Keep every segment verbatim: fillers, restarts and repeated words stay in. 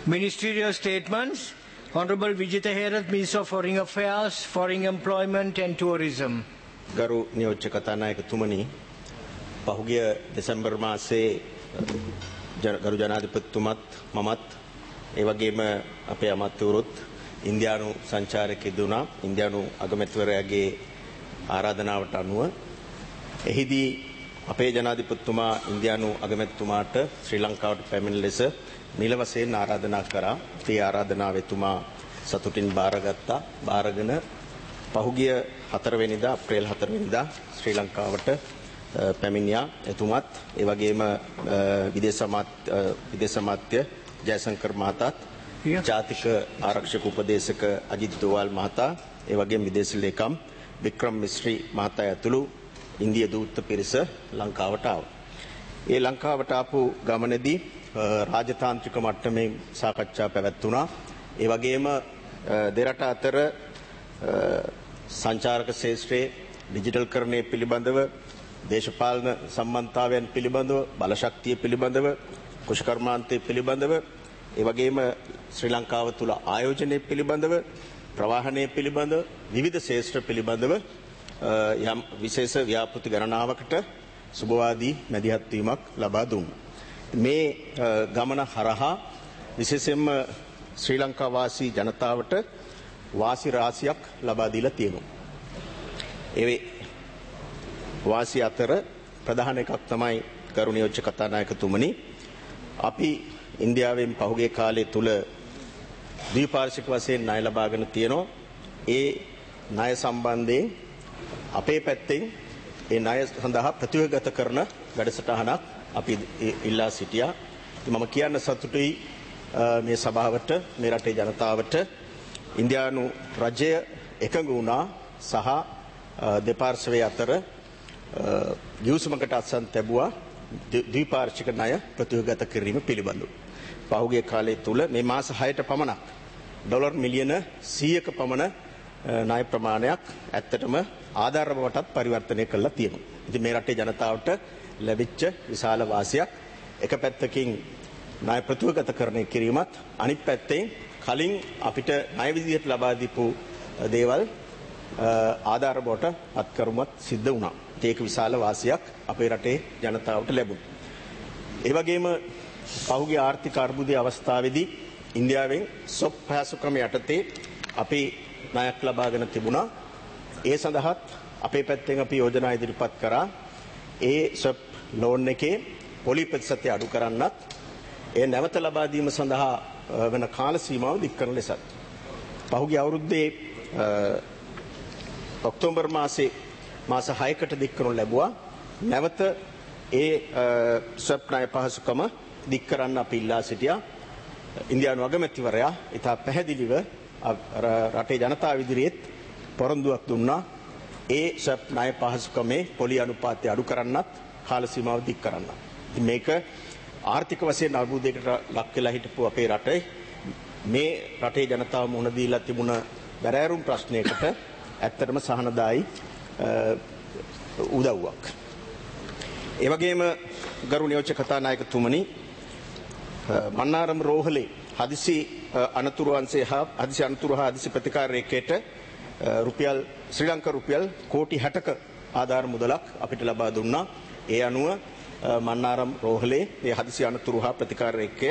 Ministerial statements. Honorable Vijitha Herath, Minister of Foreign Affairs, Foreign Employment and Tourism. ගරු නියෝජ්‍ය කතානායකතුමනි, පහුගිය දෙසැම්බර් මාසයේ ගරු ජනාධිපතිතුමත් මමත් ඒ වගේම අපේ අමාත්‍යවරුත් ඉන්දියානු සංචාරකයෙකු දුනා. ඉන්දියානු අගමැතිවරයාගේ ආරාධනාවට අනුව එහිදී අපේ ජනාධිපතිතුමා ඉන්දියානු අගමැතිතුමාට ශ්‍රී ලංකාවට පැමිණ ලෙස නිල වශයෙන් ආරාධනා කරා. ඒ ආරාධනාව එතුමා සතුටින් බාරගත්තා. බාරගෙන පහුගිය හතර වෙනිදා අප්‍රේල් හතර වෙනිදා ශ්‍රී ලංකාවට පැමිණියා. එතුමත් ඒ වගේම විදේශ අමාත්‍ය විදේශ අමාත්‍ය ජයසංකර් මහතාත් ජාතික ආරක්ෂක උපදේශක අජිත් දෝවල් මහතා ඒ වගේම විදේශ ලේකම් වික්‍රම් මිස්රි මහතා ඇතුළු ඉන්දියා දූත පිරිස ලංකාවට ආවා. ඒ ලංකාවට ආපු ගමනේදී රාජතාන්ත්‍රික මට්ටමේ සාකච්ඡා පැවැත්වුණා. ඒ වගේම දෙරට අතර සංචාරක ශාස්ත්‍රයේ ඩිජිටල් කරණය පිළිබඳව, දේශපාලන සම්බන්ධතාවයන් පිළිබඳව, බලශක්තිය පිළිබඳව, කුෂකර්මාන්තය පිළිබඳව, ඒ වගේම ශ්‍රී ලංකාව තුළ ආයෝජනය පිළිබඳව, ප්‍රවාහනය පිළිබඳව, විවිධ ශාස්ත්‍ර පිළිබඳව යම් විශේෂ ව්‍යාපෘති ගණනාවකට සුබවාදී මැදිහත් වීමක් ලබා දුන්නා. මේ ගමන හරහා විශේෂයෙන්ම ශ්‍රී ලංකා වාසී ජනතාවට වාසි රාශියක් ලබා දීලා තියෙනවා. ඒ වාසි අතර ප්‍රධාන එකක් තමයි ගරු නියෝජ්‍ය කතානායකතුමනි, අපි ඉන්දියාවෙන් පහුගිය කාලය තුල ද්විපාර්ශ්වික වශයෙන් ණය ලබාගෙන තියෙනවා. ඒ ණය සම්බන්ධයෙන් අපේ පැත්තෙන් ඒ ණය සඳහා ප්‍රතිවගත කරන වැඩසටහනක් අපි ඉල්ලා සිටියා. මම කියන්න සතුටුයි මේ සභාවට, මේ රටේ ජනතාවට ඉන්දියානු රජය එකඟ වුණා සහ දෙපාර්ශ්වයේ අතර ගිවිසුමකට අත්සන් තැබුවා ද්විපාර්ශ්වික ණය ප්‍රතිවගත කිරීම පිළිබඳව. පහුගිය කාලය තුල මේ මාස හයට පමණක් ඩොලර් මිලියන සීයක පමණ ණය ප්‍රමාණයක් ඇත්තටම ආධාර බවටත් පරිවර්තනය කළා තියෙනවා. ඉතින් මේ රටේ ජනතාවට ලැබිච්ච විශාල වාසියක්. එක පැත්තකින් ණය ප්‍රතිවගතකරණය කිරීමත්, අනිත් පැත්තෙන් කලින් අපිට ණය විදියට ලබා දීපු දේවල් ආධාර බවට අත්කරමුවත් සිද්ධ වුණා. ඒක විශාල වාසියක් අපේ රටේ ජනතාවට ලැබුණා. ඒ වගේම පහුගිය ආර්ථික අර්බුදයේ අවස්ථාවේදී ඉන්දියාවෙන් සොප් පහසුකම යටතේ අපි ණයක් ලබාගෙන තිබුණා. ඒ සඳහාත් අපේ පැත්තෙන් අපි යෝජනා ඉදිරිපත් කරා. ඒ සොප් ලෝන් එකේ පොලි ප්‍රතිශතය අඩු කරන්නත්, ඒ නැවත ලබා දීම සඳහා වෙන කාල සීමාව දික් කරන ලෙසත් පහුගිය අවුරුද්දේ ඔක්තෝබර් මාසේ මාස හයකට දික් කරනු ලැබුවා. නැවත ඒ සොප් ණය පහසුකම දික් කරන්න අපි ඉල්ලා සිටියා. ඉන්දියානු අගමැතිවරයා ඉතා පැහැදිලිව රටේ ජනතාව ඉදිරියේත් පොරොන්දුවක් දුන්නා. ඒ සොප් ණය පහසුකමේ පොලි අනුපාතය අඩු කරන්නත්, කාල සීමාව දික් කරන්නත්. මේක ආර්ථික වශයෙන් අර්බුදයකට ලක් වෙලා හිටපු අපේ රටේ මේ රටේ ජනතාව මුහුණ දීලා තිබුණ බැරෑරුම් ප්‍රශ්නයකට ඇත්තටම සහනදායි උදව්වක්. ඒ වගේම ගරු නියෝජ්‍ය කතානායකතුමනි, මන්නාරම් රෝහලේ හදිසි අනතුරු අංශය හා හදිසි අනතුරු හා හදිසි ප්‍රතිකාර රේඛයට රුපියල් ශ්‍රී ලංකා රුපියල් කෝටි හැටක ආධාර මුදලක් අපිට ලබා දුන්නා. ඒ අනුව මන්නාරම් රෝහලේ මේ හදිසි අනතුරු හා ප්‍රතිකාර රේඛය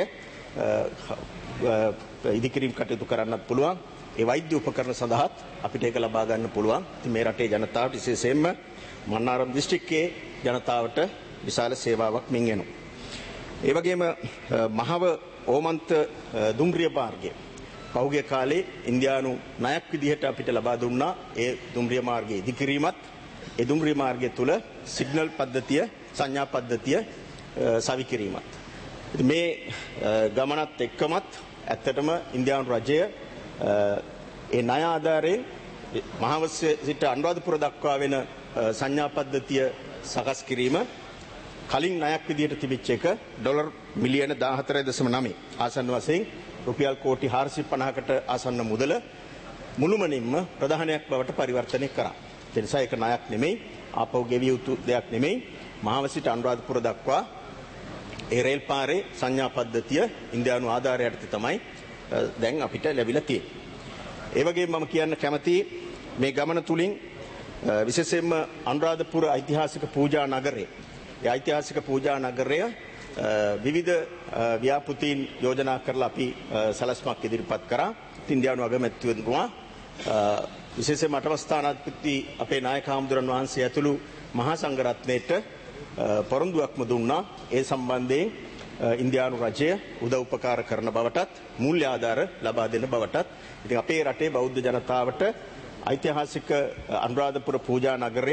ඉදිකිරීම කටයුතු කරන්නත් පුළුවන්. ඒ වෛද්‍ය උපකරණ සඳහාත් අපිට ඒක ලබා ගන්න පුළුවන්. ඉතින් මේ රටේ ජනතාවට, විශේෂයෙන්ම මන්නාරම් දිස්ත්‍රික්කයේ ජනතාවට විශාල සේවාවක් මින් එනවා. ඒ වගේම මහව ඕමන්ත දුම්රිය මාර්ගය පහුගිය කාලේ ඉන්දියානු ණයක් විදිහට අපිට ලබා දුන්නා. ඒ දුම්රිය මාර්ගයේ ඉදිකිරීමත්, ඒ දුම්රිය මාර්ගය තුල සිග්නල් පද්ධතිය, සංඥා පද්ධතිය සවිකිරීමත්. මේ ගමනත් එක්කමත් ඇත්තටම ඉන්දියානු රජය ඒ ණය ආධාරයෙන් මහවස්සේ සිට අනුරාධපුර දක්වා වෙන සංඥා පද්ධතිය සකස් කිරීම කලින් ණයක් විදිහට තිබිච්ච එක ඩොලර් මිලියන දාහතරයි දශම නවය ආසන්න වශයෙන් රුපියල් කෝටි හාරසිය පනහකට ආසන්න මුදල මුළුමනින්ම ප්‍රධානයක් බවට පරිවර්තනය කරා. ඒ නිසා ඒක ණයක් නෙමෙයි, ආපහු ගෙවිය යුතු දෙයක් නෙමෙයි. මහවස්සිට අනුරාධපුර දක්වා ඒ රේල් පාරේ සංඥා පද්ධතිය ඉන්දියානු ආධාරය යටතේ තමයි දැන් අපිට ලැබිලා තියෙන්නේ. ඒ වගේම මම කියන්න කැමතියි මේ ගමන තුලින් විශේෂයෙන්ම අනුරාධපුර ඓතිහාසික පූජා නගරය. ඒ ඓතිහාසික පූජා නගරය විවිධ ව්‍යාපෘතීන් යෝජනා කරලා අපි සලස්මක් ඉදිරිපත් කරා. ඉන්දියානු අගමැතිතුමා විශේෂයෙන්ම අටවස්ථානාධිපති අපේ නායක හාමුදුරන් වහන්සේ ඇතුළු මහා සංඝරත්නයට පොරොන්දුවක්ම දුන්නා. ඒ සම්බන්ධයෙන් ඉන්දියානු රජය උදව් උපකාර කරන බවටත් මූල්‍ය ආධාර ලබා දෙන බවටත් ඉතින් අපේ රටේ බෞද්ධ ජනතාවට ඓතිහාසික අනුරාධපුර පූජා නගරය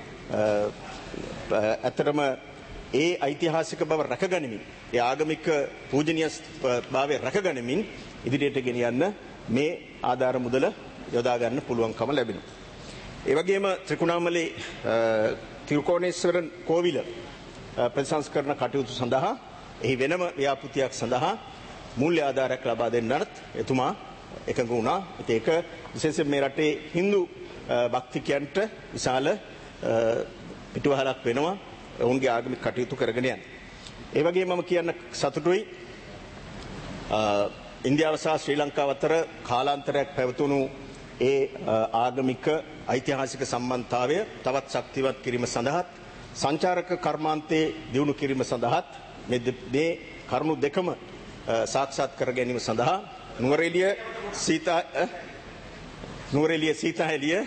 ඇත්තටම ඒ ඓතිහාසික බව රැකගනිමින් ඒ ආගමික පූජනීය භාවය රැකගනිමින් ඉදිරියට ගෙනියන්න මේ ආධාර මුදල යොදා ගන්න පුළුවන්කම ලැබෙනවා. ඒ වගේම ත්‍රිකුණාමලේ තිරුකෝණේශ්වර කෝවිල ප්‍රතිසංස්කරණ කටයුතු සඳහා එහි වෙනම ව්‍යාපෘතියක් සඳහා මූල්‍ය ආධාරයක් ලබා දෙන්නත් එතුමා එකඟ වුණා. ඒක විශේෂයෙන් මේ රටේ Hindu භක්තිකයන්ට විශාල පිටුවහලක් වෙනවා ඔවුන්ගේ ආගමික කටයුතු කරගෙන යන්න. ඒ වගේම මම කියන්න සතුටුයි ඉන්දියාව සහ ශ්‍රී ලංකාව අතර කාලාන්තරයක් පැවතුණු ඒ ආගමික ඓතිහාසික සම්බන්ධතාවය තවත් ශක්තිමත් කිරීම සඳහාත් සංචාරක කර්මාන්තයේ දියුණු කිරීම සඳහාත් මේ කරුණු දෙකම සාක්ෂාත් කර ගැනීම සඳහා නුවරඑළිය සීතා නුවරඑළිය සීතාඑළිය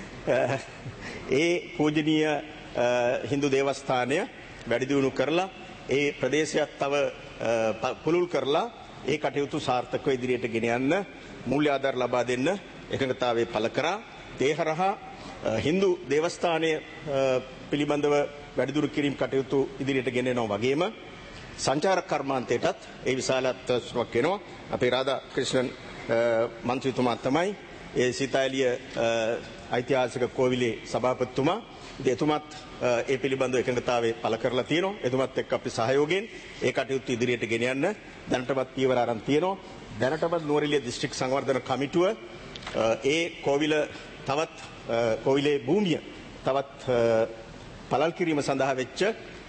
ඒ පූජනීය හින්දු දේවස්ථානය වැඩි දියුණු කරලා ඒ ප්‍රදේශයත් තව පුළුල් කරලා ඒ කටයුතු සාර්ථකව ඉදිරියට ගෙන යන්න මූල්‍ය ආධාර ලබා දෙන්න එකඟතාවය පළ කරා. ඒ හරහා හින්දු දේවස්ථානය පිළිබඳව වැඩිදුර කිරීම කටයුතු ඉදිරියට ගෙන යනවා වගේම සංචාරක කර්මාන්තයටත් ඒ විශාලත්වයක් වෙනවා. අපේ රාධා ක්‍රිෂ්ණන් මන්ත්‍රීතුමා තමයි ඒ සීතාඑළිය ඓතිහාසික කෝවිලේ සභාපතිතුමා. ඉතින් එතුමත් ඒ පිළිබඳව එකඟතාවය පළ කරලා තියෙනවා. එතුමත් එක්ක අපි සහයෝගයෙන් ඒ කටයුතු ඉදිරියට ගෙන යන්න දැනටමත් පියවර අරන් තියෙනවා. දැනටමත් නුවරඑළිය දිස්ත්‍රික් සංවර්ධන කමිටුව ඒ කෝවිල තවත් කෝවිලේ භූමිය තවත් පළල් කිරීම සඳහා වෙච්ච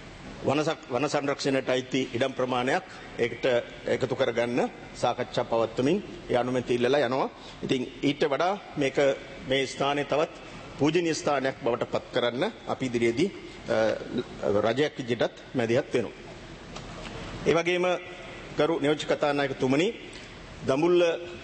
වන සංරක්ෂණයට අයිති ඉඩම් ප්‍රමාණයක් ඒකට එකතු කරගන්න සාකච්ඡා පවත්වමින් ඒ අනුමැතිය ඉල්ලලා යනවා. ඉතින් ඊට වඩා මේක මේ ස්ථානයේ තවත් පූජනීය ස්ථානයක් බවට පත් කරන්න අපි ඉදිරියේදී රජයක් විදිහටත් මැදිහත් වෙනවා. ඒ වගේම ගරු නියෝජ්‍ය කතානායකතුමනි දඹුල්ල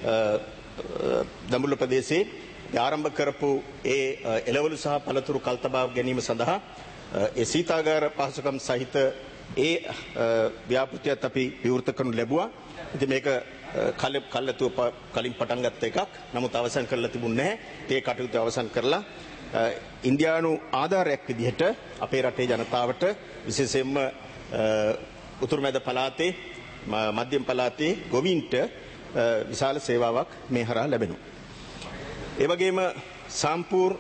දඹුල්ල ප්‍රදේශයේ ආරම්භ කරපු ඒ එළවලු සහ පළතුරු කල්තබා ගැනීම සඳහා ඒ සීතාගාර පහසුකම් සහිත ඒ ව්‍යාපෘතියත් අපි විවෘත කරනු ලැබුවා. ඉතින් මේක කල කල්ලාතුව කලින් පටන් ගත්ත එකක්. නමුත් අවසන් කරලා තිබුණේ නැහැ. ඒ කටයුතු අවසන් කරලා ඉන්දියානු ආධාරයක් විදිහට අපේ රටේ ජනතාවට විශේෂයෙන්ම උතුරු මැද පළාතේ මධ්‍යම පළාතේ ගොවීන්ට විශාල සේවාවක් මේ හරහා ලැබෙනවා. ඒ වගේම සම්පූර්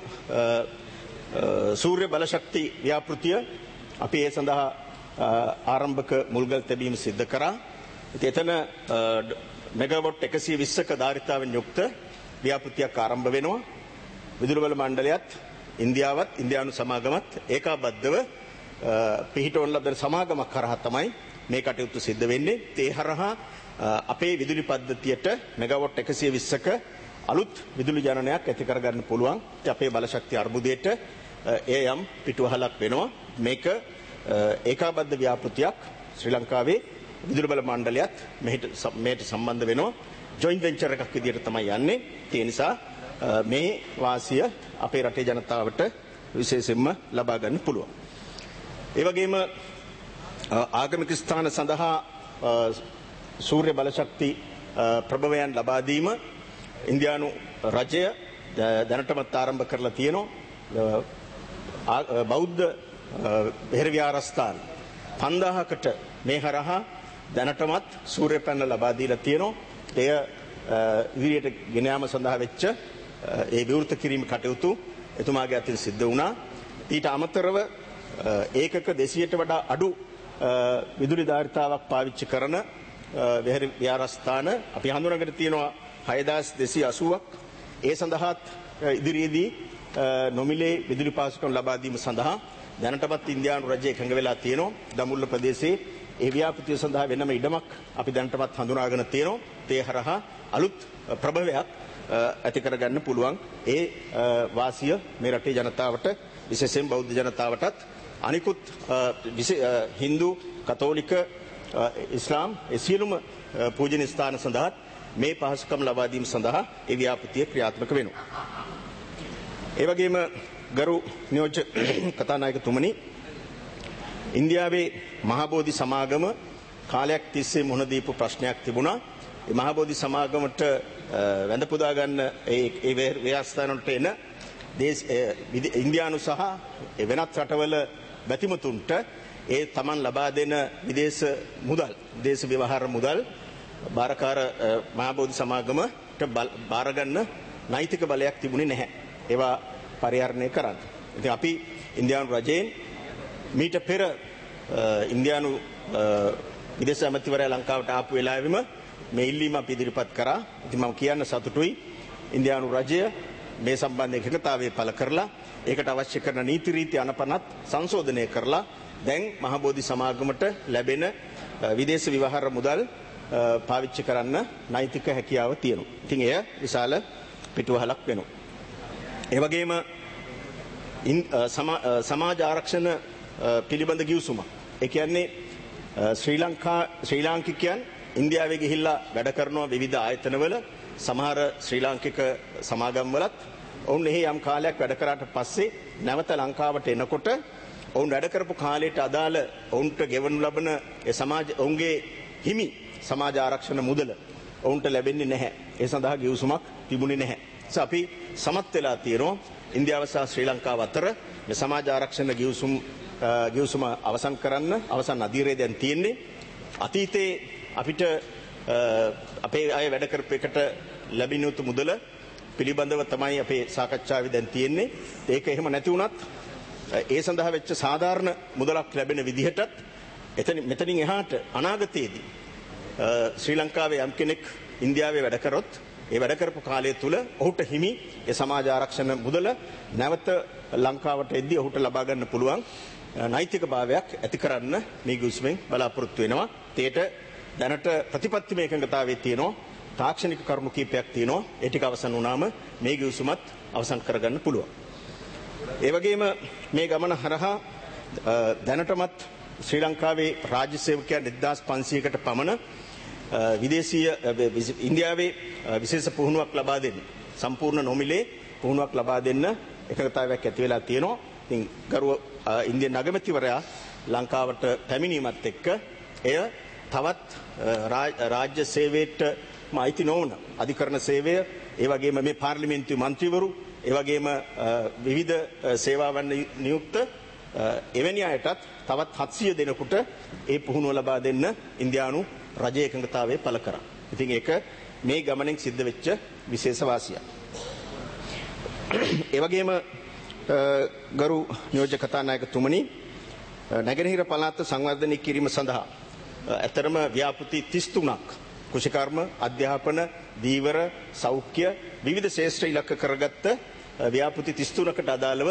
සූර්ය බලශක්ති ව්‍යාපෘතිය අපි ඒ සඳහා ආරම්භක මුල්ගල් තැබීම සිද්ධ කරා. ඉතින් එතන මෙගාවොට් එකසිය විස්සක ධාරිතාවෙන් යුක්ත ව්‍යාපෘතියක් ආරම්භ වෙනවා. විදුලි බල මණ්ඩලයත් ඉන්දියාවත් ඉන්දියානු සමාගමත් ඒකාබද්ධව පිහිටවන ලබන සමාගමක් කරහා තමයි මේ කටයුතු සිද්ධ වෙන්නේ. ඒ හරහා අපේ විදුලි පද්ධතියට මෙගාවොට් එකසිය විස්සක අලුත් විදුලි ජනනයක් ඇති කරගන්න පුළුවන්. අපේ බලශක්ති අර්බුදයට ඒ යම් පිටුවහලක් වෙනවා. මේක ඒකාබද්ධ ව්‍යාපෘතියක් ශ්‍රී ලංකාවේ විදුලි බල මණ්ඩලයත් මෙහෙට මේට සම්බන්ධ වෙනවා. ජොයින්ට් වෙන්චර් එකක් විදිහට තමයි යන්නේ. ඒ නිසා මේ වාසිය අපේ රටේ ජනතාවට විශේෂයෙන්ම ලබා ගන්න පුළුවන්. ඒ වගේම ආගමික ස්ථාන සඳහා සූර්ය බලශක්ති ප්‍රභවයන් ලබා දීම ඉන්දියානු රජය දැනටමත් ආරම්භ කරලා තියෙනවා. බෞද්ධ බෙහෙර විහාරස්ථාන පන්දාහකට මේ හරහා දැනටමත් සූර්ය පැනල ලබා දීලා තියෙනවා. එය ඉදිරියට ගෙන යාම සඳහා වෙච්ච ඒ විවෘත කිරීම කටයුතු එතුමාගේ අතින් සිද්ධ වුණා. ඊට අමතරව ඒකක දෙසියයට වඩා අඩු විදුලි ධාරිතාවක් පාවිච්චි කරන බෙහෙර විහාරස්ථාන අපි හඳුනාගෙන තියෙනවා හයදාස් දෙසිය අසූවක්. ඒ සඳහාත් ඉදිරියේදී නොමිලේ විදුලි පාසුකම් ලබා දීම සඳහා දැනටමත් ඉන්දියානු රජය එකඟ වෙලා තියෙනවා. දඹුල්ල ප්‍රදේශයේ ඒ ව්‍යාපෘතිය සඳහා වෙනම ඉඩමක් අපි දැනටමත් හඳුනාගෙන තියෙනවා. ඒ හරහා අලුත් ප්‍රභවයක් ඇති කරගන්න පුළුවන්. ඒ වාසිය මේ රටේ ජනතාවට විශේෂයෙන් බෞද්ධ ජනතාවටත් අනිකුත් හින්දු කතෝලික ඉස්ලාම් ඒ සියලුම පූජනීය ස්ථාන සඳහා මේ පහසුකම් ලබා දීම සඳහා ඒ ව්‍යාපෘතිය ක්‍රියාත්මක වෙනවා. ඒ වගේම ගරු නියෝජ්‍ය කතානායකතුමනි, ඉන්දියාවේ මහබෝධි සමාගම කාලයක් තිස්සේ මුහුණ දීපු ප්‍රශ්නයක් තිබුණා. ඒ මහබෝධි සමාගමට වැඳ පුදා ගන්න ඒ ඒ ව්‍යවස්ථානවලට එන දේශ ඉන්දියානු සහ වෙනත් රටවල බැතිමතුන්ට ඒ තමන් ලබා දෙන විදේශ මුදල් විදේශ ව්‍යවහාර මුදල් බාරකාර මහබෝධි සමාගමට බාර ගන්න නෛතික බලයක් තිබුණේ නැහැ. ඒවා පරිහරණය කරන්න. ඉතින් අපි ඉන්දියානු රජයෙන් මීට පෙර ඉන්දියානු විදේශ ඇමතිවරයා ලංකාවට ආපු වෙලාවෙම මේ ඉල්ලීම අපි ඉදිරිපත් කරා. ඉතින් මම කියන්න සතුටුයි ඉන්දියානු රජය මේ සම්බන්ධයෙන් එකඟතාවය පළ කරලා ඒකට අවශ්‍ය කරන නීති රීති අනපනත් සංශෝධනය කරලා දැන් මහබෝධි සමාගමට ලැබෙන විදේශ විවහාර මුදල් පාවිච්චි කරන්න නෛතික හැකියාව තියෙනවා. ඉතින් එය විශාල පිටුවහලක් වෙනවා. ඒ වගේම සමාජ ආරක්ෂණ පිළිබඳ ගිවිසුම. ඒ කියන්නේ ශ්‍රී ලංකා ශ්‍රී ලාංකිකයන් ඉන්දියාවේ ගිහිල්ලා වැඩ කරනවා විවිධ ආයතනවල සමහර ශ්‍රී ලාංකික සමාගම් වලත් ඔවුන් එහි යම් කාලයක් වැඩ කරාට පස්සේ නැවත ලංකාවට එනකොට ඔවුන් වැඩ කරපු කාලයට අදාළ ඔවුන්ට ගෙවනු ලබන ඒ සමාජ ඔවුන්ගේ හිමි සමාජ ආරක්ෂණ මුදල ඔවුන්ට ලැබෙන්නේ නැහැ. ඒ සඳහා ගිවිසුමක් තිබුණේ නැහැ. ඒස අපි සමත් වෙලා තියෙනවා ඉන්දියාව සහ ශ්‍රී ලංකාව අතර මේ සමාජ ආරක්ෂණ ගිවිසුම් ගිවිසුම අවසන් කරන්න අවසන් අධීරය දැන් තියෙන්නේ. අතීතයේ අපිට අපේ අය වැඩ කරපු එකට ලැබෙන යුතු මුදල පිළිබඳව තමයි අපේ සාකච්ඡාවේ දැන් තියෙන්නේ. ඒක එහෙම නැති වුණත් ඒ සඳහා වෙච්ච සාධාරණ මුදලක් ලැබෙන විදිහටත් එතන මෙතනින් එහාට අනාගතයේදී ශ්‍රී ලංකාවේ යම් කෙනෙක් ඉන්දියාවේ වැඩ කරොත් ඒ වැඩ කරපු කාලය තුල ඔහුට හිමි ඒ සමාජ ආරක්ෂණ මුදල නැවත ලංකාවට එද්දී ඔහුට ලබා ගන්න පුළුවන් නෛතික භාවයක් ඇති කරන්න මේ ගිවිසුමෙන් බලාපොරොත්තු වෙනවා. ඒට දැනට ප්‍රතිපත්තිමය එකඟතාවයේ තියෙනවා. තාක්ෂණික කරුණු කීපයක් තියෙනවා. ඒ ටික අවසන් වුණාම මේ ගිවිසුමත් අවසන් කරගන්න පුළුවන්. ඒ වගේම මේ ගමන හරහා දැනටමත් ශ්‍රී ලංකාවේ රාජ්‍ය සේවකයන් එක්දාස් පන්සීයකට පමණ විදේශීය ඉන්දියාවේ විශේෂ පුහුණුවක් ලබා දෙන්න සම්පූර්ණ නොමිලේ පුහුණුවක් ලබා දෙන්න එකඟතාවයක් ඇති වෙලා තියෙනවා. ඉතින් ගරුව ඉන්දියානු අගමැතිවරයා ලංකාවට පැමිණීමත් එක්ක එය තවත් රාජ්‍ය සේවයට මායිති නොවන අධිකරණ සේවය, ඒ වගේම මේ පාර්ලිමේන්තු මන්ත්‍රීවරු, ඒ වගේම විවිධ සේවාවන් නියුක්ත එවැනි අයටත් තවත් හත්සිය දෙනෙකුට ඒ පුහුණුව ලබා දෙන්න ඉන්දියානු රජයේ එකඟතාවය පළ කරා. ඉතින් ඒක මේ ගමනෙන් සිද්ධ වෙච්ච විශේෂ වාසියක්. ඒ වගේම ගරු නියෝජ්‍ය කතානායකතුමනි, නැගෙනහිර පළාත සංවර්ධනය කිරීම සඳහා ඇතරම ව්‍යාපෘති තිස් තුනක් කුෂිකර්ම, අධ්‍යාපන, දීවර, සෞඛ්‍ය විවිධ ශේෂ්ත්‍ර ඉලක්ක කරගත්ත ව්‍යාපෘති තිස් තුනකට අදාළව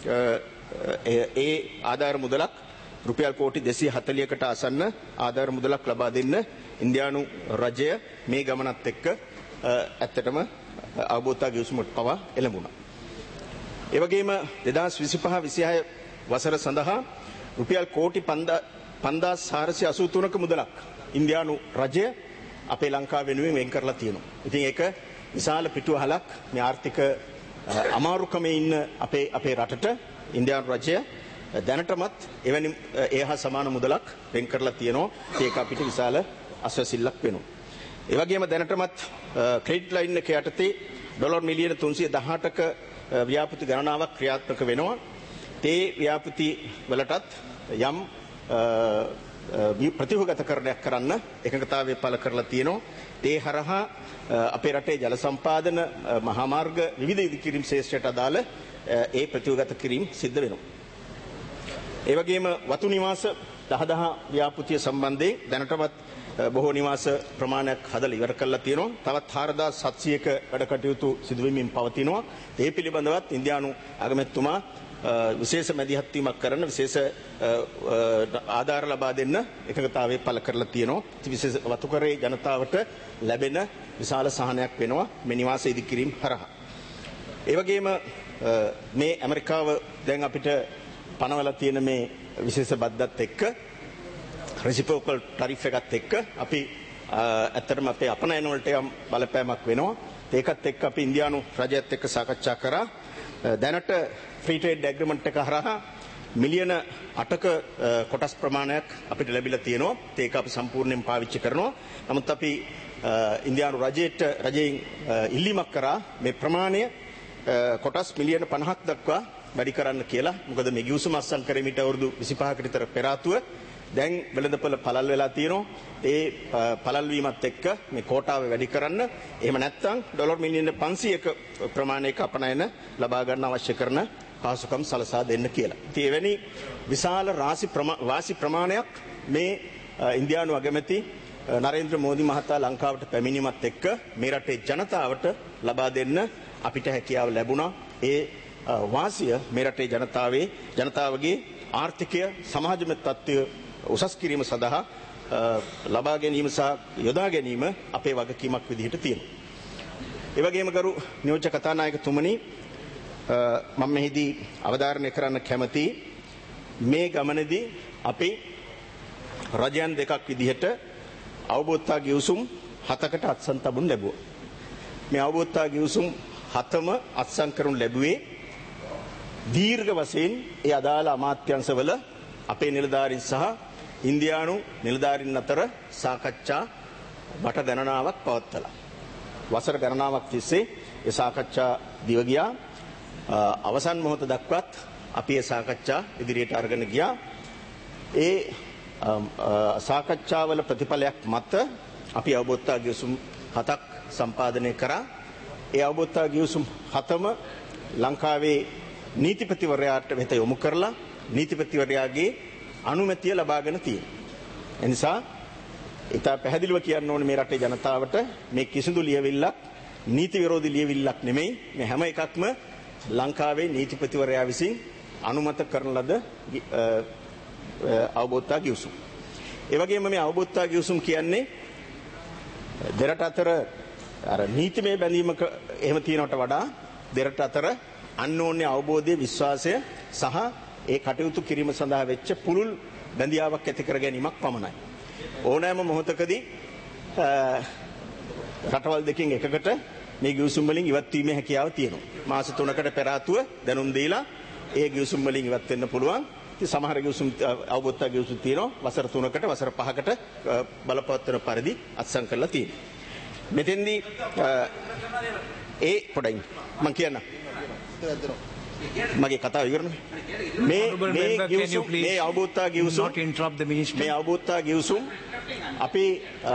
ඒ ආධාර මුදලක් රුපියල් කෝටි දෙසිය හතළිහකට ආසන්න ආධාර මුදලක් ලබා දෙන්න ඉන්දියානු රජය මේ ගමනත් එක්ක ඇත්තටම අවබෝධතා ගිවිසුමට පවා එළඹුණා. ඒ වගේම දෙදාස් විසිපහ විසිහය වසර සඳහා රුපියල් කෝටි පන්දාස් හාරසිය අසූ තුනක මුදලක් ඉන්දියානු රජය අපේ ලංකාව වෙනුවෙන් වෙන් කරලා තියෙනවා. ඉතින් ඒක විශාල පිටුවහලක් මේ ආර්ථික අමාරුකමේ ඉන්න අපේ අපේ රටට ඉන්දියානු රජය දැනටමත් එවැනි ඒ හා සමාන මුදලක් වෙන් කරලා තියෙනවා. ඒක අපිට විශාල අස්වැසිල්ලක් වෙනවා. ඒ වගේම දැනටමත් ක්‍රෙඩිට් ලයින් එක යටතේ ඩොලර් මිලියන තුන්සිය දහඅටක ව්‍යාපෘති ගණනාවක් ක්‍රියාත්මක වෙනවා. ඒ ව්‍යාපෘති වලටත් යම් ප්‍රතිවගතකරණයක් කරන්න එකඟතාවය පළ කරලා තියෙනවා. ඒ හරහා අපේ රටේ ජල සම්පාදන, මහා මාර්ග විවිධ ඉදිකිරීම් ශේෂ්ත්‍රයට අදාළ ඒ ප්‍රතිවගත කිරීම සිද්ධ වෙනවා. ඒ වගේම වතු නිවාස දහදහ ව්‍යාපෘතිය සම්බන්ධයෙන් දැනටමත් බොහෝ නිවාස ප්‍රමාණයක් හදලා ඉවර කරලා තියෙනවා. තවත් හාරදාස් හත්සියයක වැඩ කටයුතු සිදු වෙමින් පවතිනවා. ඒ පිළිබඳවත් ඉන්දියානු අගමැතිතුමා විශේෂ මැදිහත්වීමක් කරන විශේෂ ආධාර ලබා දෙන්න එකඟතාවය පළ කරලා තියෙනවා. විශේෂ වතුකරේ ජනතාවට ලැබෙන විශාල සහනයක් වෙනවා මේ නිවාස ඉදිකිරීම හරහා. ඒ වගේම මේ ඇමරිකාව දැන් අපිට පනවලා තියෙන මේ විශේෂ බද්දත් එක්ක රෙසිප්‍රොකල් ටරිෆ් එකත් එක්ක අපි ඇත්තටම අපේ අපනයන වලට යම් බලපෑමක් වෙනවා. ඒකත් එක්ක අපි ඉන්දියානු රජයත් එක්ක සාකච්ඡා කරා. දැනට ෆ්‍රී ට්‍රේඩ් ඇග්‍රීමන්ට් එක හරහා මිලියන අටක කොටස් ප්‍රමාණයක් අපිට ලැබිලා තියෙනවා. ඒක අපි සම්පූර්ණයෙන් පාවිච්චි කරනවා. නමුත් අපි ඉන්දියානු රජයට රජයෙන් ඉල්ලීමක් කරා මේ ප්‍රමාණය කොටස් මිලියන පනහක් දක්වා වැඩි කරන්න කියලා. මොකද මේ ගිවිසුම අත්සන් කරමිට අවුරුදු විසිපහකට විතර පෙර ආතුව දැන් වෙළඳපොළ පළල් වෙලා තියෙනවා. ඒ පළල් වීමත් එක්ක මේ කෝටාව වැඩි කරන්න, එහෙම නැත්නම් ඩොලර් මිලියන පන්සීයක ප්‍රමාණයක අපනයන ලබා ගන්න අවශ්‍ය කරන පාසුකම් සලසා දෙන්න කියලා. ඉතින් එවැනි විශාල රාශි වාසි ප්‍රමාණයක් මේ ඉන්දියානු අගමැති නරේන්ද්‍ර මෝදි මහතා ලංකාවට පැමිණීමත් එක්ක මේ රටේ ජනතාවට ලබා දෙන්න අපිට හැකියාව ලැබුණා. ඒ වාසිය මේ රටේ ජනතාවේ ජනතාවගේ ආර්ථිකය සමාජමය තත්ත්වය උසස් කිරීම සඳහා ලබා ගැනීම සහ යොදා ගැනීම අපේ වගකීමක් විදිහට තියෙනවා. ඒ වගේම ගරු නියෝජ්‍ය කතානායකතුමනි, මම මෙහිදී අවධාරණය කරන්න කැමති මේ ගමනේදී අපි රජයන් දෙකක් විදිහට අවබෝධතා ගිවිසුම් හතකට අත්සන් තබුන් ලැබුවා. මේ අවබෝධතා ගිවිසුම් හතම අත්සන් කරනු ලැබුවේ දීර්ඝ වශයෙන් ඒ අදාළ අමාත්‍යංශවල අපේ නිලධාරීන් සහ ඉන්දියානු නිලධාරීන් අතර සාකච්ඡා වට ගණනාවක් පවත්වලා වසර ගණනාවක් තිස්සේ ඒ සාකච්ඡා දිව ගියා. අවසන් මොහොත දක්වාත් අපි ඒ සාකච්ඡා ඉදිරියට අරගෙන ගියා. ඒ සාකච්ඡාවල ප්‍රතිඵලයක් මත අපි අවබෝධතා ගිවිසුම් හතක් සම්පාදනය කරා. ඒ අවබෝධතා ගිවිසුම් හතම ලංකාවේ නීතිපතිවරයාට වෙත යොමු කරලා නීතිපතිවරයාගේ අනුමැතිය ලබාගෙන තියෙනවා. එනිසා ඉතා පැහැදිලිව කියන්න ඕනේ මේ රටේ ජනතාවට මේ කිසිදු ලියවිල්ලක් නීති විරෝධී ලියවිල්ලක් නෙමෙයි. මේ හැම එකක්ම ලංකාවේ නීතිපතිවරයා විසින් අනුමත කරන ලද අවබෝධතා ගිවිසුම්. ඒ වගේම මේ අවබෝධතා ගිවිසුම් කියන්නේ දෙරට අතර අර නීතිමය බැඳීමක එහෙම තියෙනවට වඩා දෙරට අතර අන්‍යෝන්‍ය අවබෝධය, විශ්වාසය සහ ඒ කටයුතු කිරීම සඳහා වෙච්ච පුළුල් බැඳියාවක් ඇති කර ගැනීමක් පමණයි. ඕනෑම මොහොතකදී රටවල් දෙකෙන් එකකට මේ ගිවිසුම් වලින් ඉවත් වීමේ හැකියාව තියෙනවා. මාස තුනකට පෙර ආතුව දැනුම් දීලා ඒ ගිවිසුම් වලින් ඉවත් වෙන්න පුළුවන්. ඉතින් සමහර ගිවිසුම් අවබෝධතා ගිවිසුම් තියෙනවා වසර තුනකට වසර පහකට බලපවත්වන පරිදි අත්සන් කරලා තියෙනවා. මෙතෙන්දී ඒ පොඩ්ඩක් මම කියන්න මගේ කතාව ඉවරනේ. මේ මේ ගිවිසුම් මේ අවබෝධතා ගිවිසුම් මේ අවබෝධතා ගිවිසුම් අපි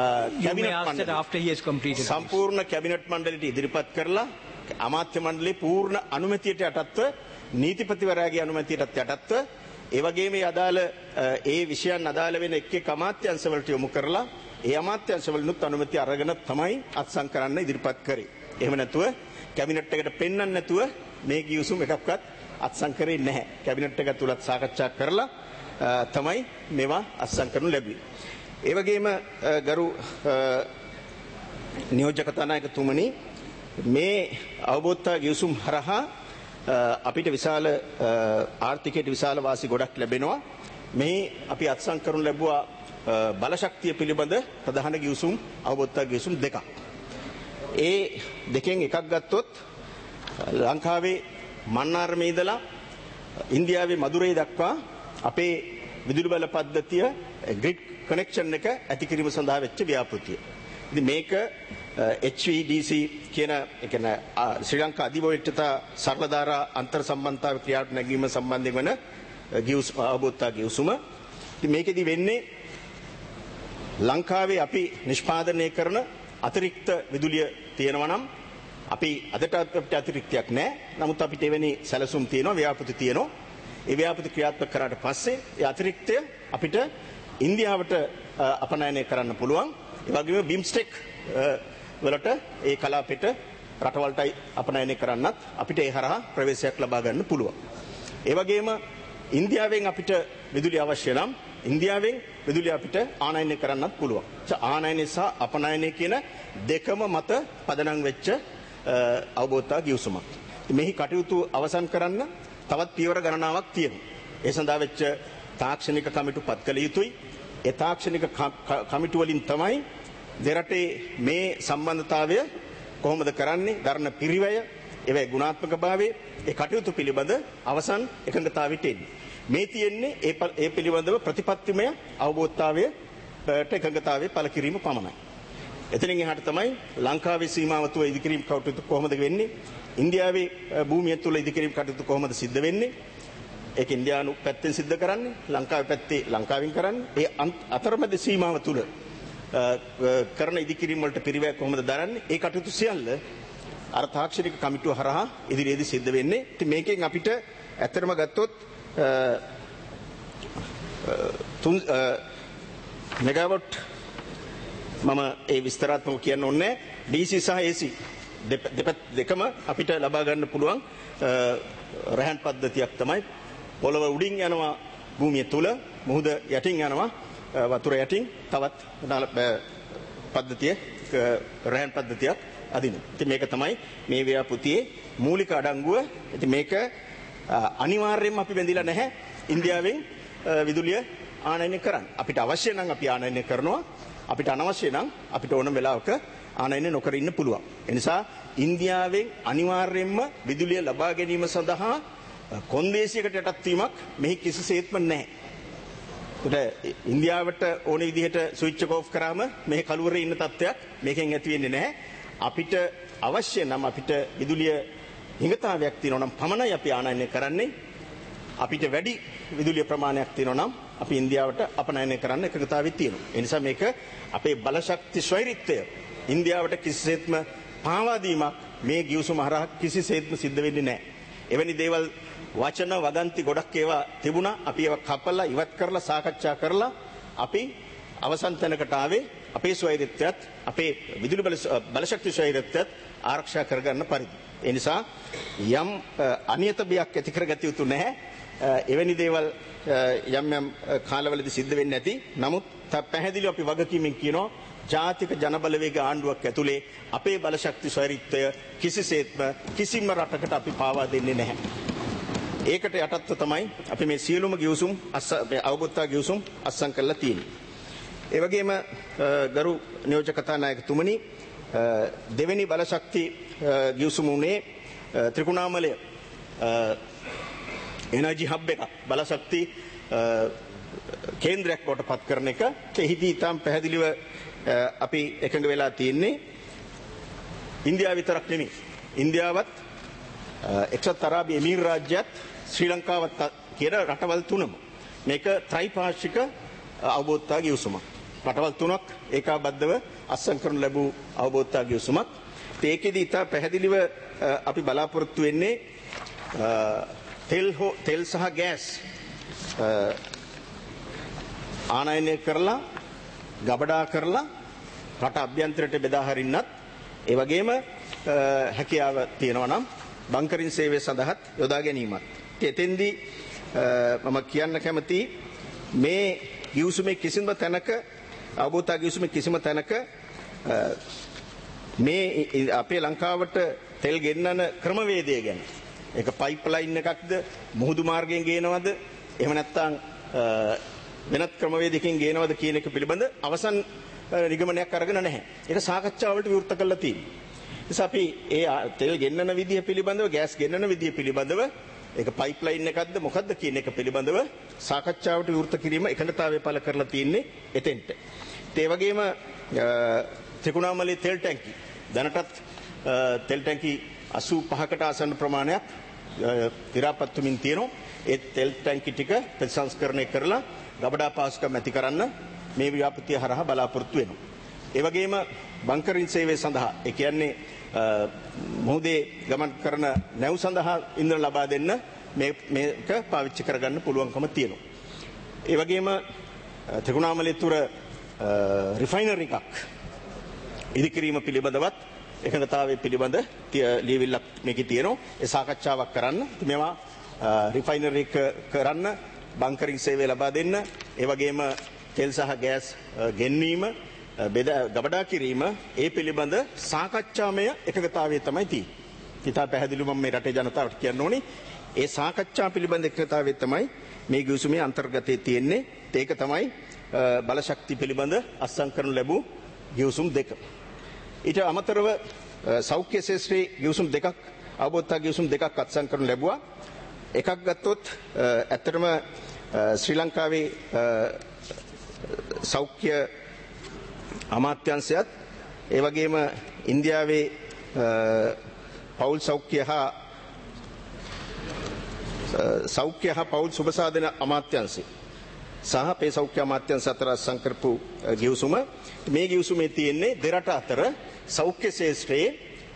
කැබිනට් සම්පූර්ණ කැබිනට් මණ්ඩලයට ඉදිරිපත් කරලා අමාත්‍ය මණ්ඩලයේ පූර්ණ අනුමැතියට යටත්ව නීතිපතිවරයාගේ අනුමැතියටත් යටත්ව ඒ වගේම මේ අදාළ ඒ විෂයන් අදාළ වෙන එක් එක් අමාත්‍යංශවලට යොමු කරලා ඒ අමාත්‍යංශවලිනුත් අනුමැතිය අරගෙන තමයි අත්සන් කරන්න ඉදිරිපත් කරේ. එහෙම නැතුව කැබිනට් එකට පෙන්වන්න නැතුව මේ ගිවිසුම් එකක්වත් අත්සන් කරේ නැහැ. කැබිනට් එක තුලත් සාකච්ඡා කරලා තමයි මේවා අත්සන් කරනු ලැබුවේ. ඒ වගේම ගරු නියෝජ්‍ය කතානායකතුමනි, මේ අවබෝධතා ගිවිසුම් හරහා අපිට විශාල ආර්ථිකයට විශාල වාසි ගොඩක් ලැබෙනවා. මේ අපි අත්සන් කරනු ලැබුවා බලශක්තිය පිළිබඳ ප්‍රධාන ගිවිසුම් අවබෝධතා ගිවිසුම් දෙකක්. ඒ දෙකෙන් එකක් ගත්තොත් ලංකාවේ මන්නාරමේ ඉඳලා ඉන්දියාවේ මදුරේ දක්වා අපේ විදුලි බල පද්ධතිය ග්‍රිඩ් කනෙක්ෂන් එක ඇති කිරීම සඳහා වෙච්ච ව්‍යාපෘතිය. ඉතින් මේක H V D C කියන ඒ කියන්නේ ශ්‍රී ලංකා අධිවේශිත සරලධාරා අන්තර් සම්බන්ධතාව ක්‍රියාවට නැගීම සම්බන්ධයෙන් වන ගිවිසුම අවබෝධතා ගිවිසුම. ඉතින් මේකෙදි වෙන්නේ ලංකාවේ අපි නිෂ්පාදනය කරන අතිරික්ත විදුලිය තියෙනවා නම් අපි අදට අපිට අතිරික්තයක් නැහැ. නමුත් අපිට එවැනි සැලසුම් තියෙනවා, ව්‍යාපෘති තියෙනවා. ඒ ව්‍යාපෘති ක්‍රියාත්මක කරාට පස්සේ ඒ අතිරික්තය අපිට ඉන්දියාවට අපනයනය කරන්න පුළුවන්. ඒ වගේම බිම්ස්ටෙක් වලට ඒ කලාපෙට රටවල්ටයි අපනයනය කරන්නත් අපිට ඒ හරහා ප්‍රවේශයක් ලබා ගන්න පුළුවන්. ඒ වගේම ඉන්දියාවෙන් අපිට විදුලිය අවශ්‍ය නම් ඉන්දියාවෙන් විදුලිය අපිට ආනයනය කරන්නත් පුළුවන්. ආනයනය සහ අපනයනය කියන දෙකම මත පදනම් වෙච්ච අවබෝධතා ගිවිසුමක්. මෙහි කටයුතු අවසන් කරන්න තවත් පියවර ගණනාවක් තියෙනවා. ඒ සඳහා වෙච්ච තාක්ෂණික කමිටු පත් කළ යුතුයි. ඒ තාක්ෂණික කමිටු වලින් තමයි දෙරටේ මේ සම්බන්ධතාවය කොහොමද කරන්නේ, දරන පිරිවැය, ඒවැයි ගුණාත්මක භාවය, ඒ කටයුතු පිළිබඳ අවසන් එකඟතාවයට එන්නේ. මේ තියෙන්නේ ඒ පිළිබඳව ප්‍රතිපත්තිමය අවබෝධතාවයට එකඟතාවය පළ කිරීම පමණයි. එතනින් එහාට තමයි ලංකාවේ සීමාව තුළ ඉදිකිරීම කටයුතු කොහොමද වෙන්නේ, ඉන්දියාවේ භූමිය තුළ ඉදිකිරීම කටයුතු කොහොමද සිද්ධ වෙන්නේ, ඒක ඉන්දියානු පැත්තෙන් සිද්ධ කරන්නේ, ලංකාවේ පැත්තේ ලංකාවෙන් කරන්නේ, ඒ අතරමැද සීමාව තුළ කරන ඉදිකිරීම වලට පිරිවැය කොහොමද දරන්නේ, ඒ කටයුතු සියල්ල අර තාක්ෂණික කමිටුව හරහා ඉදිරියේදී සිද්ධ වෙන්නේ. ඉතින් මේකෙන් අපිට ඇත්තටම ගත්තොත් තුන් මෙගාවොට් මම ඒ විස්තරාත්මකව කියන්න ඕනේ ඩීසී සහ ඒසී දෙකම අපිට ලබා ගන්න පුළුවන් රහන් පද්ධතියක් තමයි. පොළව උඩින් යනවා භූමිය තුල, මුහුද යටින් යනවා වතුර යටින් තවත් පද්ධතිය රහන් පද්ධතියක් අදිනවා. ඉතින් මේක තමයි මේ ව්‍යාපෘතියේ මූලික අඩංගුව. ඉතින් මේක අනිවාර්යයෙන්ම අපි බැඳිලා නැහැ ඉන්දියාවෙන් විදුලිය ආනයනය කරන්න. අපිට අවශ්‍ය නම් අපි ආනයනය කරනවා. අපිට අනවශ්‍ය නම් අපිට ඕන වෙලාවක ආනයනය නොකර ඉන්න පුළුවන්. ඒ නිසා ඉන්දියාවෙන් අනිවාර්යයෙන්ම විදුලිය ලබා ගැනීම සඳහා කොන්දේසියකට යටත් වීමක් මෙහි කිසිසේත්ම නැහැ. ඒකට ඉන්දියාවට ඕන විදිහට ස්විච් එක ඔෆ් කරාම මේ කළුවරේ ඉන්න තත්ත්වයක් මේකෙන් ඇති වෙන්නේ නැහැ. අපිට අවශ්‍ය නම් අපිට විදුලිය හිඟතාවයක් තියෙනවා නම් පමණයි අපි ආනයනය කරන්නේ. අපිට වැඩි විදුලිය ප්‍රමාණයක් තියෙනවා නම් අපි ඉන්දියාවට අපනයනය කරන්න එකඟතාවයක් තියෙනවා. ඒ නිසා මේක අපේ බලශක්ති ස්වෛරීත්වය ඉන්දියාවට කිසිසේත්ම පාවා දීමක් මේ ගිවිසුම හරහා කිසිසේත්ම සිද්ධ වෙන්නේ නැහැ. එවැනි දේවල් වචන වදන්ති ගොඩක් ඒවා තිබුණා. අපි ඒවා කපලා ඉවත් කරලා සාකච්ඡා කරලා අපි අවසන් තැනකට ආවේ අපේ ස්වෛරීත්වයත් අපේ විදුලි බලශක්ති ස්වෛරීත්වයත් ආරක්ෂා කරගන්න පරිදි. ඒ නිසා යම් අනියත බියක් ඇති කරගත යුතු නැහැ. එවැනි දේවල් යම් යම් කාලවලදී සිද්ධ වෙන්නේ නැති. නමුත් පැහැදිලිව අපි වගකීමෙන් කියනවා ජාතික ජනබලවේග ආණ්ඩුවක් ඇතුලේ අපේ බලශක්ති ස්වෛරීත්වය කිසිසේත්ම කිසිම රටකට අපි පාවා දෙන්නේ නැහැ. ඒකට යටත්ව තමයි අපි මේ සියලුම ගිවිසුම් අවබෝධතා ගිවිසුම් අත්සන් කරලා තියෙන්නේ. ඒ වගේම ගරු නියෝජක කතානායකතුමනි, දෙවෙනි බලශක්ති ගිවිසුම උනේ ත්‍රිකුණාමලය එනර්ජි හබ් එක බලශක්ති කේන්ද්‍රයක් කොට පත් කරන එක. එහිදී තාම පැහැදිලිව අපි එකඟ වෙලා තියෙන්නේ ඉන්දියාව විතරක් නෙමෙයි. ඉන්දියාවත් එක්සත් අරාබි එමීර් රාජ්‍යයත් ශ්‍රී ලංකාවත් කියන රටවල් තුනම මේක ත්‍රිපාක්ෂික අවබෝධතා ගිවිසුමක්. රටවල් තුනක් ඒකාබද්ධව අත්සන් කරනු ලැබූ අවබෝධතා ගිවිසුමක්. ඒකෙදි ඉතා පැහැදිලිව අපි බලාපොරොත්තු වෙන්නේ තෙල් හෝ තෙල් සහ ගෑස් ආනයනය කරලා ගබඩා කරලා රට අභ්‍යන්තරයට බෙදා හරින්නත්, ඒ වගේම හැකියාව තියෙනවා නම් බංකරින් සේවය සඳහාත් යොදා ගැනීමත්. එතෙන්දී මම කියන්න කැමති මේ ගිවිසුමේ කිසිම තැනක අවබෝධතා ගිවිසුමේ කිසිම තැනක මේ අපේ ලංකාවට තෙල් ගෙන්නන ක්‍රමවේදය ගැන, ඒක පයිප්ලයින් එකක්ද, මුහුදු මාර්ගයෙන් ගේනවද, එහෙම නැත්නම් වෙනත් ක්‍රමවේදයකින් ගේනවද කියන එක පිළිබඳ අවසන් නිගමනයක් අරගෙන නැහැ. ඒක සාකච්ඡාවලට විවෘත කරලා තියෙනවා. නිසා අපි ඒ තෙල් ගෙන්නන විදිය පිළිබඳව, ගෑස් ගෙන්නන විදිය පිළිබඳව, ඒක පයිප්ලයින් එකක්ද මොකක්ද කියන එක පිළිබඳව සාකච්ඡාවට විවෘත කිරීම එකඟතාවය පළ කරලා තියෙන්නේ එතෙන්ට. ඒ වගේම ත්‍රිකුණාමලයේ තෙල් ටැංකි දැනටත් තෙල් ටැංකි අසූ පහකට ආසන්න ප්‍රමාණයක් තිරාපත් වෙමින් තියෙනවා. ඒ තෙල් ටැංකි ටික ප්‍රතිසංස්කරණය කරලා ගබඩා පාස්කම් ඇති කරන්න මේ ව්‍යාපෘතිය හරහා බලාපොරොත්තු වෙනවා. ඒ වගේම බංකරින් සේවය සඳහා, ඒ කියන්නේ මුහුදේ ගමන් කරන නැව් සඳහා ඉන්ධන ලබා දෙන්න මේක පාවිච්චි කරගන්න පුළුවන්කම තියෙනවා. ඒ වගේම ත්‍රිකුණාමලයේ තුර රිෆයිනරි එකක් ඉදිකිරීම පිළිබඳවත් එකඟතාවය පිළිබඳ ලියවිල්ලක් මේකේ තියෙනවා. ඒ සාකච්ඡාවක් කරන්න. මේවා රිෆයිනරි කරන්න බංකරින් සේවය ලබා දෙන්න ඒ වගේම තෙල් සහ ගෑස් ගෙන්වීම බෙදා ගබඩා කිරීම ඒ පිළිබඳ සාකච්ඡාමය එකගතාවය තමයි තියෙන්නේ. ඉතා පැහැදිලිව මම මේ රටේ ජනතාවට කියන්න ඕනේ ඒ සාකච්ඡා පිළිබඳ එකගතාවය තමයි මේ ගිවිසුමේ අන්තර්ගතයේ තියෙන්නේ. ඒක තමයි බලශක්ති පිළිබඳ අත්සන් කරනු ලැබූ ගිවිසුම් දෙක. ඊට අමතරව සෞඛ්‍ය ශාස්ත්‍රයේ ගිවිසුම් දෙකක් අවබෝධතා ගිවිසුම් දෙකක් අත්සන් කරනු ලැබුවා. එකක් ගත්තොත් ඇත්තටම ශ්‍රී ලංකාවේ සෞඛ්‍ය අමාත්‍යාංශයත් ඒ වගේම ඉන්දියාවේ පෞල් සෞඛ්‍ය හා සෞඛ්‍ය හා පෞල් සුබසාධන අමාත්‍යාංශය සහ අපේ සෞඛ්‍ය අමාත්‍යාංශ අතර අත්සන් කරපු ගිවිසුම මේ ගිවිසුමේ තියෙන්නේ දෙරට අතර සෞඛ්‍ය ශාස්ත්‍රයේ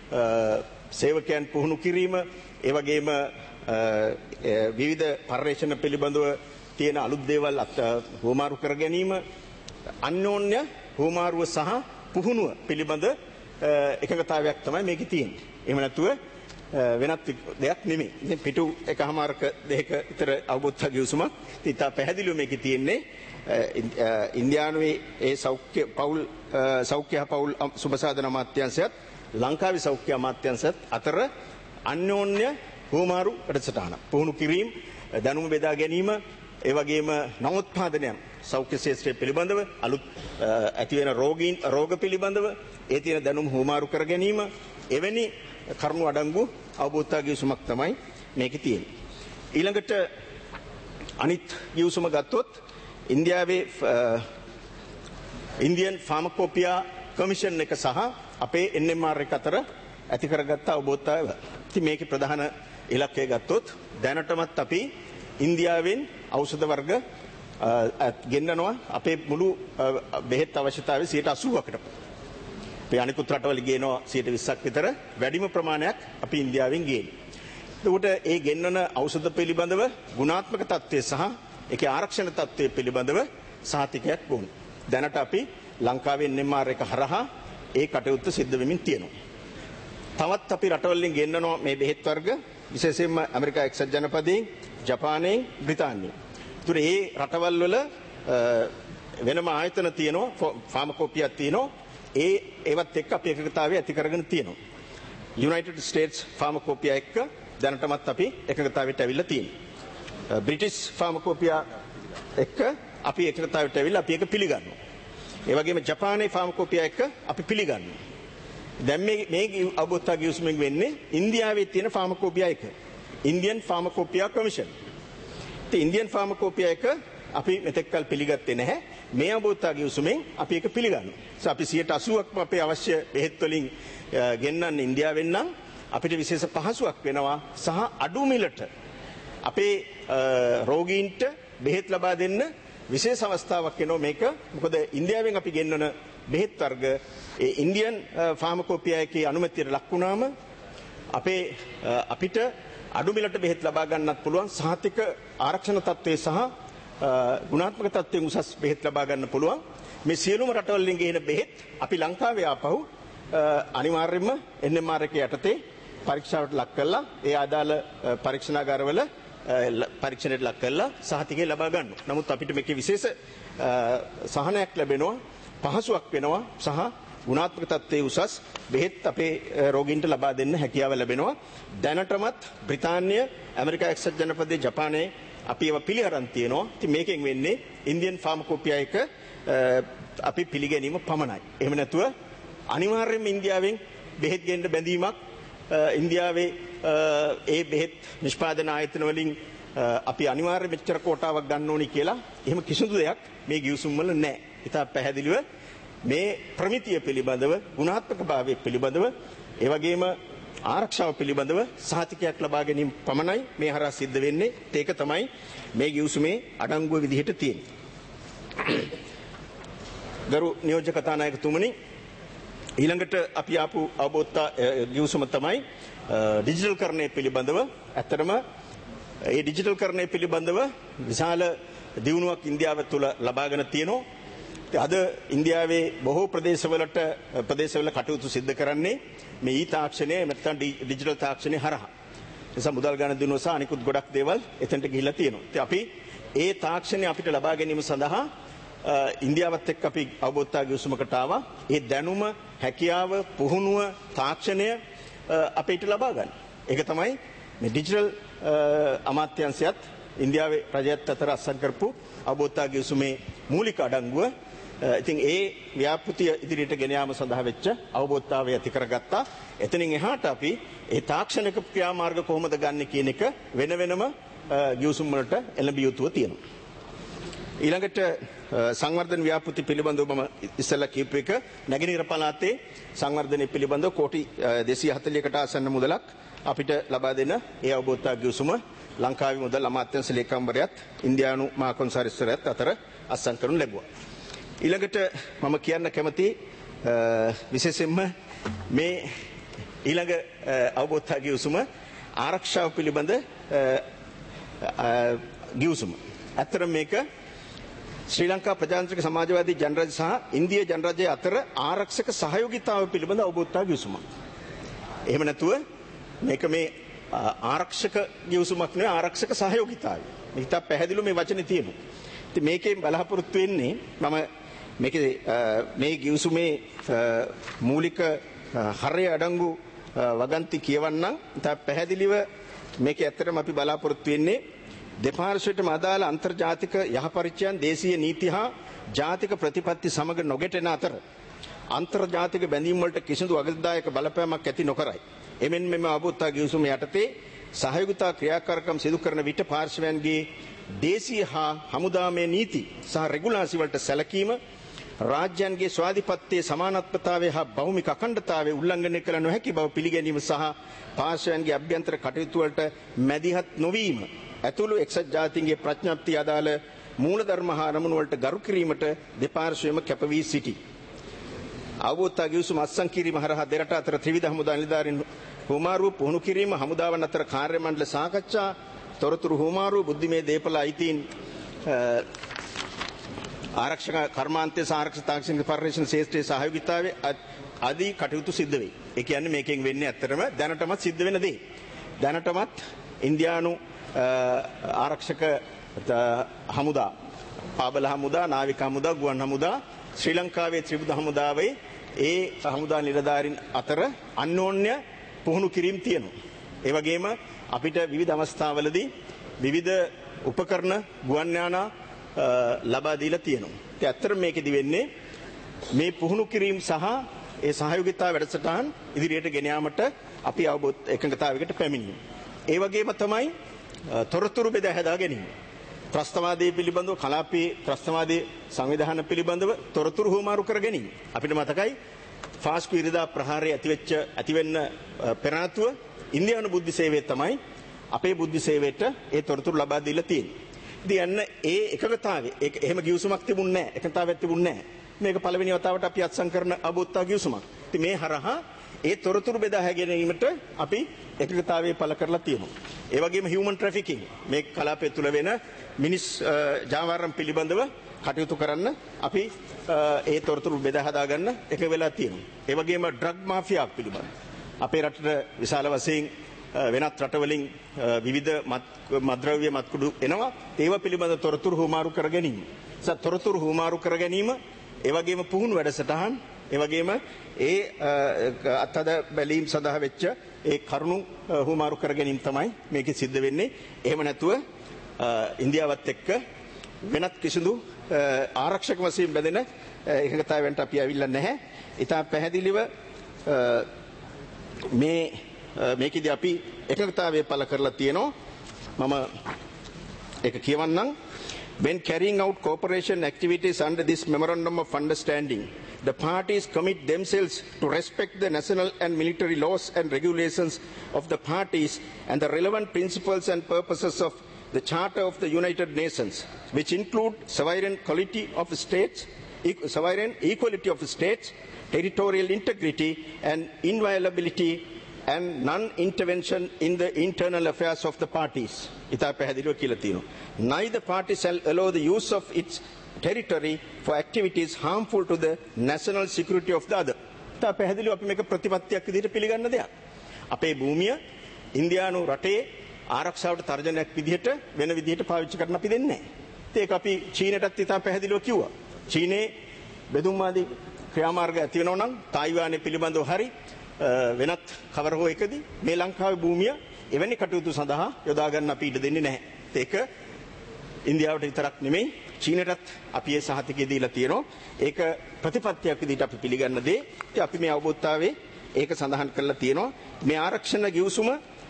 සේවකයන් පුහුණු කිරීම ඒ වගේම විවිධ පර්යේෂණ පිළිබඳව තියෙන අලුත් දේවල් හුවමාරු කර ගැනීම අන්‍යෝන්‍ය හුවමාරුව සහ පුහුණුව පිළිබඳ එකඟතාවයක් තමයි මේකේ තියෙන්නේ. එහෙම නැතුව වෙනත් දෙයක් නෙමෙයි. ඉතින් පිටු එකමාරක දෙක විතර අවබෝධ ගිවිසුමක්. ඉතින් පැහැදිලිව මේකේ තියෙන්නේ ඉන්දියානුවේ ඒ සෞඛ්‍ය පෞල් සෞඛ්‍ය පෞල් සුබසාධන අමාත්‍යාංශයත් ලංකාවේ සෞඛ්‍ය අමාත්‍යාංශයත් අතර අන්‍යෝන්‍ය හුවමාරු වැඩසටහන පුහුණු කිරීම දැනුම බෙදා ගැනීම ඒ වගේම නවෝත්පාදනයන් සෞඛ්‍ය ශාස්ත්‍රය පිළිබඳව අලුත් ඇතිවෙන රෝගීන් රෝග පිළිබඳව ඒ තියෙන දැනුම හුවමාරු කර ගැනීම එවැනි කරුණු අඩංගු අවබෝධතා ගිවිසුමක් තමයි මේකේ තියෙන්නේ. ඊළඟට අනිත් ගිවිසුම ගත්තොත් ඉන්දියාවේ ඉන්දියන් ෆාමකෝපියා කමිෂන් එක සහ අපේ එන් එම් ආර් එක අතර ඇති කරගත්ත අවබෝධතාවය. ඉතින් මේකේ ප්‍රධාන ඉලක්කය ගත්තොත් දැනටමත් අපි ඉන්දියාවෙන් ඖෂධ වර්ග ගෙන්නනවා අපේ මුළු බෙහෙත් අවශ්‍යතාවයේ සියයට අසූවකට. අපි අනිකුත් රටවල ගේනවා සියයට විස්සක් විතර වැඩිම ප්‍රමාණයක් අපි ඉන්දියාවෙන් ගේනවා. එතකොට ඒ ගෙන්නන ඖෂධ පිළිබඳව ගුණාත්මක තත්ත්වය සහ ඒකේ ආරක්ෂණ තත්ත්වය පිළිබඳව සහතිකයක් වුණා. දැනට අපි ලංකාවේ එන් එම් ආර් එක හරහා ඒ කටයුත්ත සිද්ධ වෙමින් තියෙනවා. තවත් අපි රටවලින් ගෙන්නනවා මේ බෙහෙත් වර්ග විශේෂයෙන්ම ඇමරිකා එක්සත් ජනපදයෙන් ජපානයෙන් බ්‍රිතාන්‍යයෙන්. ඒතර ඒ රටවල් වල වෙනම ආයතන තියෙනවා ෆාමකෝපියක් තියෙනවා. ඒ ඒවත් එක්ක අපි එකගතාවය ඇති කරගෙන තියෙනවා. යුනයිටඩ් ස්ටේට්ස් ෆාමකෝපියා එක්ක දැනටමත් අපි එකගතාවයට ඇවිල්ලා තියෙනවා. බ්‍රිටිෂ් ෆාමකෝපියා එක්ක අපි එකගතාවයට ඇවිල්ලා අපි ඒක පිළිගන්නවා. ඒ වගේම ජපානයේ ෆාමකෝපියා එක්ක අපි පිළිගන්නවා. දැන් මේ මේ අවබෝධතා ගිවිසුමෙන් වෙන්නේ ඉන්දියාවේ තියෙන ෆාමකෝපියා එක. Indian pharmacopoeia commission. ඉතින් ඉන්දියන් ෆාමකෝපියා එක අපි මෙතෙක්කල් පිළිගත්තේ නැහැ. මේ අවබෝධතා ගිවිසුමෙන් අපි ඒක පිළිගන්නවා. අපි සියයට අසූවක්ම අපේ අවශ්‍ය බෙහෙත් වලින් ගෙන්නන්නේ ඉන්දියාවෙන් නම් අපිට විශේෂ පහසුවක් වෙනවා සහ අඩු මිලට අපේ රෝගීන්ට බෙහෙත් ලබා දෙන්න විශේෂ අවස්ථාවක් වෙනවා මේක. මොකද ඉන්දියාවෙන් අපි ගෙන්නන බෙහෙත් වර්ග ඒ ඉන්දියන් ෆාමකෝපියා එකේ අනුමැතියට ලක් වුණාම අපේ අපිට අඩු මිලට බෙහෙත් ලබා ගන්නත් පුළුවන්. සහතික ආරක්ෂණ තත්ත්වයේ සහ ගුණාත්මක තත්ත්වයෙන් උසස් බෙහෙත් ලබා ගන්න පුළුවන්. මේ සියලුම රටවලින් ගෙන බෙහෙත් අපි ලංකාවේ ආපහු අනිවාර්යයෙන්ම එන් එම් ආර් එක යටතේ පරීක්ෂාවට ලක් කරලා ඒ අදාළ පරීක්ෂණාගාරවල පරීක්ෂණයට ලක් කරලා සහතිකය ලබා ගන්නවා. නමුත් අපිට මේකේ විශේෂ සහනයක් ලැබෙනවා, පහසුවක් වෙනවා සහ ගුණාත්මක තත්ත්වයේ උසස් බෙහෙත් අපේ රෝගීන්ට ලබා දෙන්න හැකියාව ලැබෙනවා. දැනටමත් බ්‍රිතාන්‍ය, ඇමරිකා එක්සත් ජනපදයේ, ජපානයේ අපි ඒවා පිළිඅරන් තියෙනවා. ඉතින් මේකෙන් වෙන්නේ ඉන්දියන් ෆාමකෝපියා එක අපි පිළිගැනීම පමණයි. එහෙම නැතුව අනිවාර්යයෙන්ම ඉන්දියාවෙන් බෙහෙත් ගෙන්න බැඳීමක් ඉන්දියාවේ ඒ බෙහෙත් නිෂ්පාදන ආයතන වලින් අපි අනිවාර්යයෙන් මෙච්චර කෝටාවක් ගන්න ඕනි කියලා එහෙම කිසිදු දෙයක් මේ ගිවිසුම් වල නැහැ. ඉතින් පැහැදිලිව මේ ප්‍රමිතිය පිළිබඳව, ගුණාත්මකභාවය පිළිබඳව, ඒ වගේම ආරක්ෂාව පිළිබඳව සහතිකයක් ලබා ගැනීම පමණයි මේ හරහා සිද්ධ වෙන්නේ. ඒක තමයි මේ ගිවිසුමේ අඩංගුව විදිහට තියෙන්නේ. ගරු නියෝජ්‍ය කතානායකතුමනි, ඊළඟට අපි ආපු අවබෝධතා ගිවිසුම තමයි ඩිජිටල් කරණය පිළිබඳව. ඇත්තටම ඒ ඩිජිටල් කරණය පිළිබඳව විශාල දියුණුවක් ඉන්දියාව තුළ ලබාගෙන තියෙනවා. අද ඉන්දියාවේ බොහෝ ප්‍රදේශවලට ප්‍රදේශවල කටයුතු සිද්ධ කරන්නේ මේ ඊ තාක්ෂණය නැත්නම් ඩිජිටල් තාක්ෂණය හරහා. නිසා මුදල් ගණන් දිනුව සහ අනිකුත් ගොඩක් දේවල් එතනට ගිහිල්ලා තියෙනවා. ඉතින් අපි ඒ තාක්ෂණය අපිට ලබා ගැනීම සඳහා ඉන්දියාවත් එක්ක අපි අවබෝධතා ගිවිසුමකට ආවා. ඒ දැනුම, හැකියාව, පුහුණුව, තාක්ෂණය අපිට ලබා ගන්න. ඒක තමයි මේ ඩිජිටල් අමාත්‍යාංශයත් ඉන්දියාවේ රජයත් අතර අත්සන් කරපු අවබෝධතා ගිවිසුමේ මූලික අඩංගුව. ඉතින් ඒ ව්‍යාපෘතිය ඉදිරියට ගෙන යාම සඳහා වෙච්ච අවබෝධතාවය ඇති කරගත්තා. එතනින් එහාට අපි ඒ තාක්ෂණික ක්‍රියාමාර්ග කොහොමද ගන්න කියන එක වෙන වෙනම ගිවිසුම් වලට එළඹිය යුතුව තියෙනවා. ඊළඟට සංවර්ධන ව්‍යාපෘති පිළිබඳව මම ඉස්සෙල්ලා කියපු එක නැගෙනහිර පළාතේ සංවර්ධනය පිළිබඳව කෝටි දෙසිය හතළිහකට ආසන්න මුදලක් අපිට ලබා දෙන ඒ අවබෝධතා ගිවිසුම ලංකාවේ මුදල් අමාත්‍යාංශ ලේකම්වරයාත් ඉන්දියානු මහා කොන්සර්ටිස්වරයාත් අතර අත්සන් කරනු ලැබුවා. ඊළඟට මම කියන්න කැමති විශේෂයෙන්ම මේ ඊළඟ අවබෝධතා ගිවිසුම ආරක්ෂාව පිළිබඳ ගිවිසුම. ඇත්තටම මේක ශ්‍රී ලංකා ප්‍රජාතන්ත්‍රික සමාජවාදී ජනරජය සහ ඉන්දියා ජනරජය අතර ආරක්ෂක සහයෝගීතාව පිළිබඳ අවබෝධතා ගිවිසුමක්. එහෙම නැතුව මේක මේ ආරක්ෂක ගිවිසුමක් නෙවෙයි ආරක්ෂක සහයෝගීතාවය. මේක තා පැහැදිලිව මේ වචනේ තියෙනවා. ඉතින් මේකෙන් බලාපොරොත්තු වෙන්නේ මම මේකේ මේ ගිවිසුමේ මූලික හරය අඩංගු වගන්ති කියවන්නම්. තා පැහැදිලිව මේක ඇත්තටම අපි බලාපොරොත්තු වෙන්නේ දෙපාර්ශ්වයටම අදාළ අන්තර්ජාතික යහපරිචයන් දේශීය නීති හා ජාතික ප්‍රතිපත්ති සමග නොගැටෙන අතර අන්තර්ජාතික බැඳීම් වලට කිසිදු අගතිදායක බලපෑමක් ඇති නොකරයි. එමෙන් මෙම අවබෝධතා ගිවිසුම යටතේ සහයෝගිතා ක්‍රියාකාරකම් සිදු කරන විට පාර්ශ්වයන්ගේ දේශීය හා හමුදාමය නීති සහ රෙගුලාසි වලට සැලකීම රාජ්‍යයන්ගේ ස්වාධිපත්‍යයේ සමානත්වතාවය හා භෞමික අඛණ්ඩතාවය උල්ලංඝනය කළ නොහැකි බව පිළිගැනීම සහ පාර්ශ්වයන්ගේ අභ්‍යන්තර කටයුතු වලට මැදිහත් නොවීම ඇතුළු එක්සත් ජාතීන්ගේ ප්‍රඥප්තිය අදාළ මූලධර්ම හා අරමුණු වලට ගරු කිරීමට දෙපාර්ශ්වයම කැප වී සිටී. අවබෝධතා ගිවිසුම අත්සන් කිරීම හරහා දෙරට අතර ත්‍රිවිධ හමුදා නිලධාරීන් හුවමාරුව පුහුණු කිරීම, හමුදාවන් අතර කාර්ය මණ්ඩල සාකච්ඡා, තොරතුරු හුවමාරුව, බුද්ධිමය දේපළ අයිතීන් ආරක්ෂක කර්මාන්තයේ ආරක්ෂක තාක්ෂණික පරිශ්‍රණ ශේෂ්ත්‍රයේ සහයෝගීතාවය ආදී කටයුතු සිද්ධ වෙයි. ඒ කියන්නේ මේකෙන් වෙන්නේ ඇත්තටම දැනටමත් සිද්ධ වෙන දේ. දැනටමත් ඉන්දියානු ආරක්ෂක හමුදා, පාබල හමුදා, නාවික හමුදා, ගුවන් හමුදා, ශ්‍රී ලංකාවේ ත්‍රිවිධ හමුදාවේ ඒ හමුදා නිලධාරීන් අතර අන්‍යෝන්‍ය පුහුණු කිරීම තියෙනවා. ඒ වගේම අපිට විවිධ අවස්ථාවලදී විවිධ උපකරණ ගුවන් යානා ලබා දීලා තියෙනවා. ඒ ඇත්තට මේකෙදි වෙන්නේ මේ පුහුණු කිරීම සහ ඒ සහයෝගීතාව වැඩසටහන් ඉදිරියට ගෙන යාමට අපි අවබෝධ එකඟතාවයකට පැමිණිමු. ඒ වගේම තමයි තොරතුරු බෙදා හදා ගැනීම. ත්‍රස්තවාදයේ පිළිබඳව, කලාපයේ ත්‍රස්තවාදයේ සංවිධාන පිළිබඳව තොරතුරු හුවමාරු කර ගැනීම. අපිට මතකයි ෆාස්කු ඉරිදා ප්‍රහාරය ඇතිවෙච්ච ඇතිවෙන්න පෙර ආතුව ඉන්දියානු බුද්ධි සේවයේ තමයි අපේ බුද්ධි සේවයට ඒ තොරතුරු ලබා දීලා තියෙන්නේ. ඉතින් යන්න ඒ එකගතාවේ ඒක එහෙම ගිවිසුමක් තිබුණේ නැහැ. එකතාවයක් තිබුණේ නැහැ. මේක පළවෙනි වතාවට අපි අත්සන් කරන අවබෝධතා ගිවිසුමක්. ඉතින් මේ හරහා ඒ තොරතුරු බෙදා ගැනීමට අපි එකගතාවයේ පළ කරලා තියෙනවා. ඒ වගේම හියුමන් ට්‍රැෆිකින් මේ කලාපය තුල වෙන මිනිස් ජාවාරම් පිළිබඳව කටයුතු කරන්න අපි ඒ තොරතුරු බෙදා හදා ගන්න එක වෙලා තියෙනවා. ඒ වගේම ඩ්‍රග් මාෆියා පිළිබඳව අපේ රටට විශාල වශයෙන් වෙනත් රටවලින් විවිධ මත්ද්‍රව්‍ය මත්කුඩු එනවා. ඒව පිළිබඳ තොරතුරු හුවමාරු කර ගැනීම. සත් තොරතුරු හුවමාරු කර ගැනීම, ඒ වගේම පුහුණු වැඩසටහන්, ඒ වගේම ඒ අත්හද බැලීම් සඳහා වෙච්ච ඒ කරුණු හුවමාරු කර ගැනීම තමයි මේකෙ සිද්ධ වෙන්නේ. එහෙම නැතුව ඉන්දියාවත් එක්ක වෙනත් කිසිදු ආරක්ෂක වශයෙන් බැඳෙන එකගතාවයන්ට අපි ඇවිල්ලා නැහැ. ඉතා පැහැදිලිව මේ මේකෙදී අපි එකගතාවයේ පළ කරලා තියෙනවා. මම ඒක කියවන්නම්. When carrying out cooperation activities under this memorandum of understanding, the parties commit themselves to respect the national and military laws and regulations of the parties and the relevant principles and purposes of the Charter of the United Nations, which include sovereign equality of states, sovereign equality of states, territorial integrity and inviolability, and non-intervention in the internal affairs of the parties. ඉතා පැහැදිලිව කියලා තියෙනවා. Neither party shall allow the use of its territory for activities harmful to the national security of the other. ඉතා පැහැදිලිව අපි මේක ප්‍රතිපත්තියක් විදිහට පිළිගන්න දෙයක්. අපේ භූමිය ඉන්දියානු රටේ ආරක්ෂාවට තර්ජනයක් විදිහට වෙන විදිහට පාවිච්චි කරන්න අපි දෙන්නේ නැහැ. ඒක අපි චීනයටත් ඉතා පැහැදිලිව කිව්වා. චීනේ බෙදුම්වාදී ක්‍රියාමාර්ග ඇති වෙනවා නම් තායිවානය පිළිබඳව හරි වෙනත් කවර හෝ එකදී මේ ලංකාවේ භූමිය එවැනි කටයුතු සඳහා යොදා ගන්න අපි ඉඩ දෙන්නේ නැහැ. ඒක ඉන්දියාවට විතරක් නෙමෙයි චීනයටත් අපි ඒ සහතිකය දීලා තියෙනවා. ඒක ප්‍රතිපත්තියක් විදිහට අපි පිළිගන්න දේ. ඉතින් අපි මේ අවබෝධතාවයේ ඒක සඳහන් කරලා තියෙනවා. මේ ආරක්ෂණ ගිවිසුම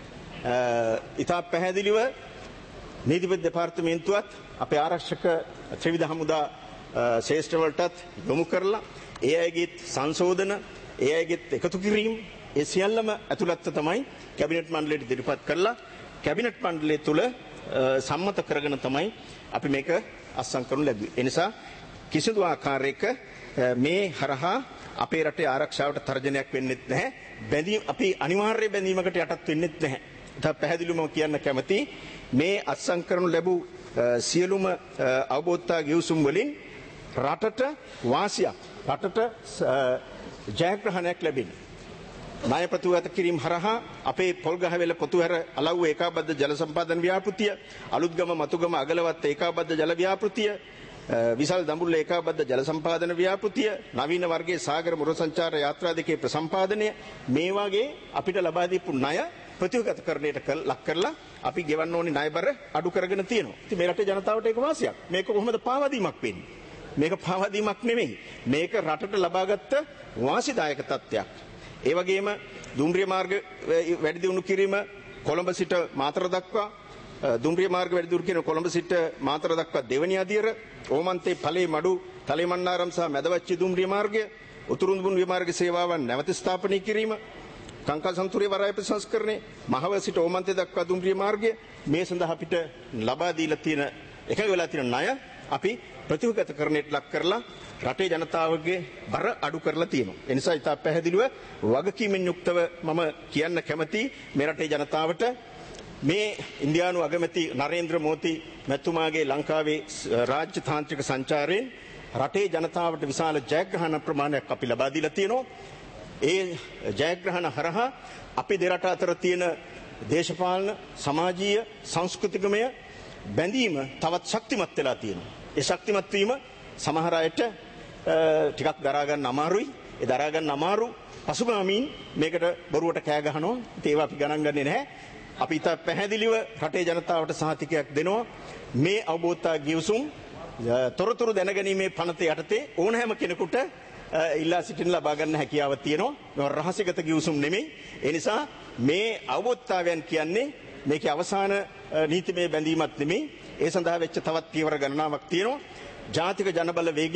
ඉතා පැහැදිලිව නීතිපති දෙපාර්තමේන්තුවත් අපේ ආරක්ෂක ත්‍රිවිධ හමුදා ශ්‍රේෂ්ඨ වලටත් යොමු කරලා ඒ අයගේ සංශෝධන ඒ අයගේ එකතු කිරීම ඒ සියල්ලම ඇතුළත්ව තමයි කැබිනට් මණ්ඩලයට ඉදිරිපත් කරලා කැබිනට් මණ්ඩලය තුල සම්මත කරගෙන තමයි අපි මේක අත්සන් කරනු ලැබුවේ. ඒ නිසා කිසිදු ආකාරයක මේ හරහා අපේ රටේ ආරක්ෂාවට තර්ජනයක් වෙන්නෙත් නැහැ. බැඳීම් අපි අනිවාර්ය බැඳීමකට යටත් වෙන්නෙත් නැහැ. ඉතින් පැහැදිලිවම කියන්න කැමති මේ අත්සන් කරනු ලැබූ සියලුම අවබෝධතා ගිවිසුම් වලින් රටට වාසියක් රටට ජයග්‍රහණයක් ලැබෙනවා. ණය ප්‍රතිගත කිරීම හරහා අපේ පොල්ගහවෙල පොතුහැර අලව්ව ඒකාබද්ධ ජල සම්පාදන ව්‍යාපෘතිය, අලුත්ගම මතුගම අගලවත් ඒකාබද්ධ ජල ව්‍යාපෘතිය, විසල් දඹුල්ල ඒකාබද්ධ ජල සම්පාදන ව්‍යාපෘතිය, නවීන වර්ගයේ සාගර මුර සංචාර යාත්‍රා දෙකේ ප්‍රසම්පාදනය මේ වගේ අපිට ලබා දීපු ණය ප්‍රතිගතකරණයට ලක් කරලා අපි ගෙවන්න ඕනි ණය බර අඩු කරගෙන තියෙනවා. ඉතින් මේ රටේ ජනතාවට ඒක වාසියක්. මේක කොහොමද පාවාදීමක් වෙන්නේ? මේක පාවාදීමක් නෙමෙයි. මේක රටට ලබාගත් වාසිදායක තත්ත්වයක්. ඒ වගේම දුම්රිය මාර්ග වැඩි දියුණු කිරීම කොළඹ සිට මාතර දක්වා දුම්රිය මාර්ග වැඩි දියුණු කිරීම කොළඹ සිට මාතර දක්වා දෙවැනි අදියර ඕමන්තේ ඵලේ මඩු තලේමන්නාරම් සහ මැදවච්චි දුම්රිය මාර්ගය උතුරුඳුන් විමාර්ග සේවාවන් නැවත ස්ථාපනය කිරීම කංකසන්තුරේ වරාය ප්‍රසංස්කරණය මහව සිට ඕමන්තේ දක්වා දුම්රිය මාර්ගය මේ සඳහා අපිට ලබා දීලා තියෙන එකග වෙලා තියෙන ණය අපි ප්‍රතිගතකරණයට ලක් කරලා රටේ ජනතාවගේ බර අඩු කරලා තියෙනවා. ඒ නිසා ඉතා පැහැදිලිව වගකීමෙන් යුක්තව මම කියන්න කැමතියි මේ රටේ ජනතාවට මේ ඉන්දියානු අගමැති නරේන්ද්‍ර මෝදි මැතිතුමාගේ ලංකාවේ රාජ්‍ය තාන්ත්‍රික සංචාරයෙන් රටේ ජනතාවට විශාල ජයග්‍රහණ ප්‍රමාණයක් අපි ලබා දීලා තියෙනවා. ඒ ජයග්‍රහණ හරහා අපි දෙරට අතර තියෙන දේශපාලන, සමාජීය, සංස්කෘතිකමය බැඳීම තවත් ශක්තිමත් වෙලා තියෙනවා. ඒ ශක්තිමත් වීම සමහර අයට ටිකක් දරා ගන්න අමාරුයි. ඒ දරා ගන්න අමාරු පසුගාමීන් මේකට බොරුවට කෑ ගහනවා. ඒවා අපි ගණන් ගන්නේ නැහැ. අපි ඉතා පැහැදිලිව රටේ ජනතාවට සහතිකයක් දෙනවා. මේ අවබෝධතා ගිවිසුම් තොරතුරු දැනගැනීමේ පනත යටතේ ඕනෑම කෙනෙකුට ඉල්ලා සිටින ලබා ගන්න හැකියාව තියෙනවා. මේවා රහසිගත ගිවිසුම් නෙමෙයි. ඒ නිසා මේ අවබෝධතාවයන් කියන්නේ මේකේ අවසාන නීතිමය බැඳීමක් නෙමෙයි. ඒ සඳහා වෙච්ච තවත් පියවර ගණනාවක් තියෙනවා. ජාතික ජනබල වේගය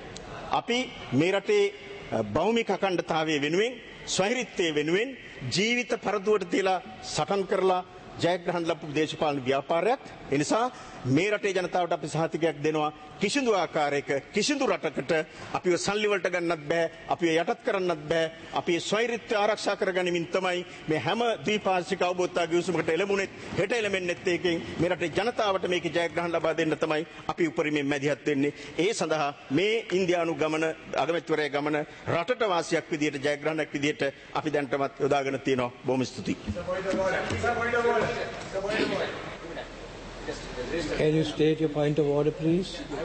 අපි මේ රටේ භෞමික අඛණ්ඩතාවය වෙනුවෙන් ස්වෛරීත්වය වෙනුවෙන් ජීවිත පරදුවට තියලා සටන් කරලා ජයග්‍රහණ ලැබපු දේශපාලන ව්‍යාපාරයක්. ඒ නිසා මේ රටේ ජනතාවට අපි සහතිකයක් දෙනවා කිසිදු ආකාරයක කිසිදු රටකට අපිව සල්ලි වලට ගන්නත් බෑ, අපිව යටත් කරන්නත් බෑ. අපි ස්වෛරීත්වය ආරක්ෂා කරගනිමින් තමයි මේ හැම ද්විපාර්ශ්වික අවබෝධතා ගිවිසුමකට එළඹුණේ. හෙට එළඹෙන්නෙත් ඒකෙන් මේ රටේ ජනතාවට මේකේ ජයග්‍රහණ ලබා දෙන්න තමයි අපි උපරිමයෙන් මැදිහත් වෙන්නේ. ඒ සඳහා මේ ඉන්දියානු ගමන අගමැතිවරයා ගමන රටට වාසියක් විදියට ජයග්‍රහණයක් විදියට අපි දැන්ටමත් යොදාගෙන තියෙනවා. බොහොම ස්තුතියි. Can you state your point of order, please?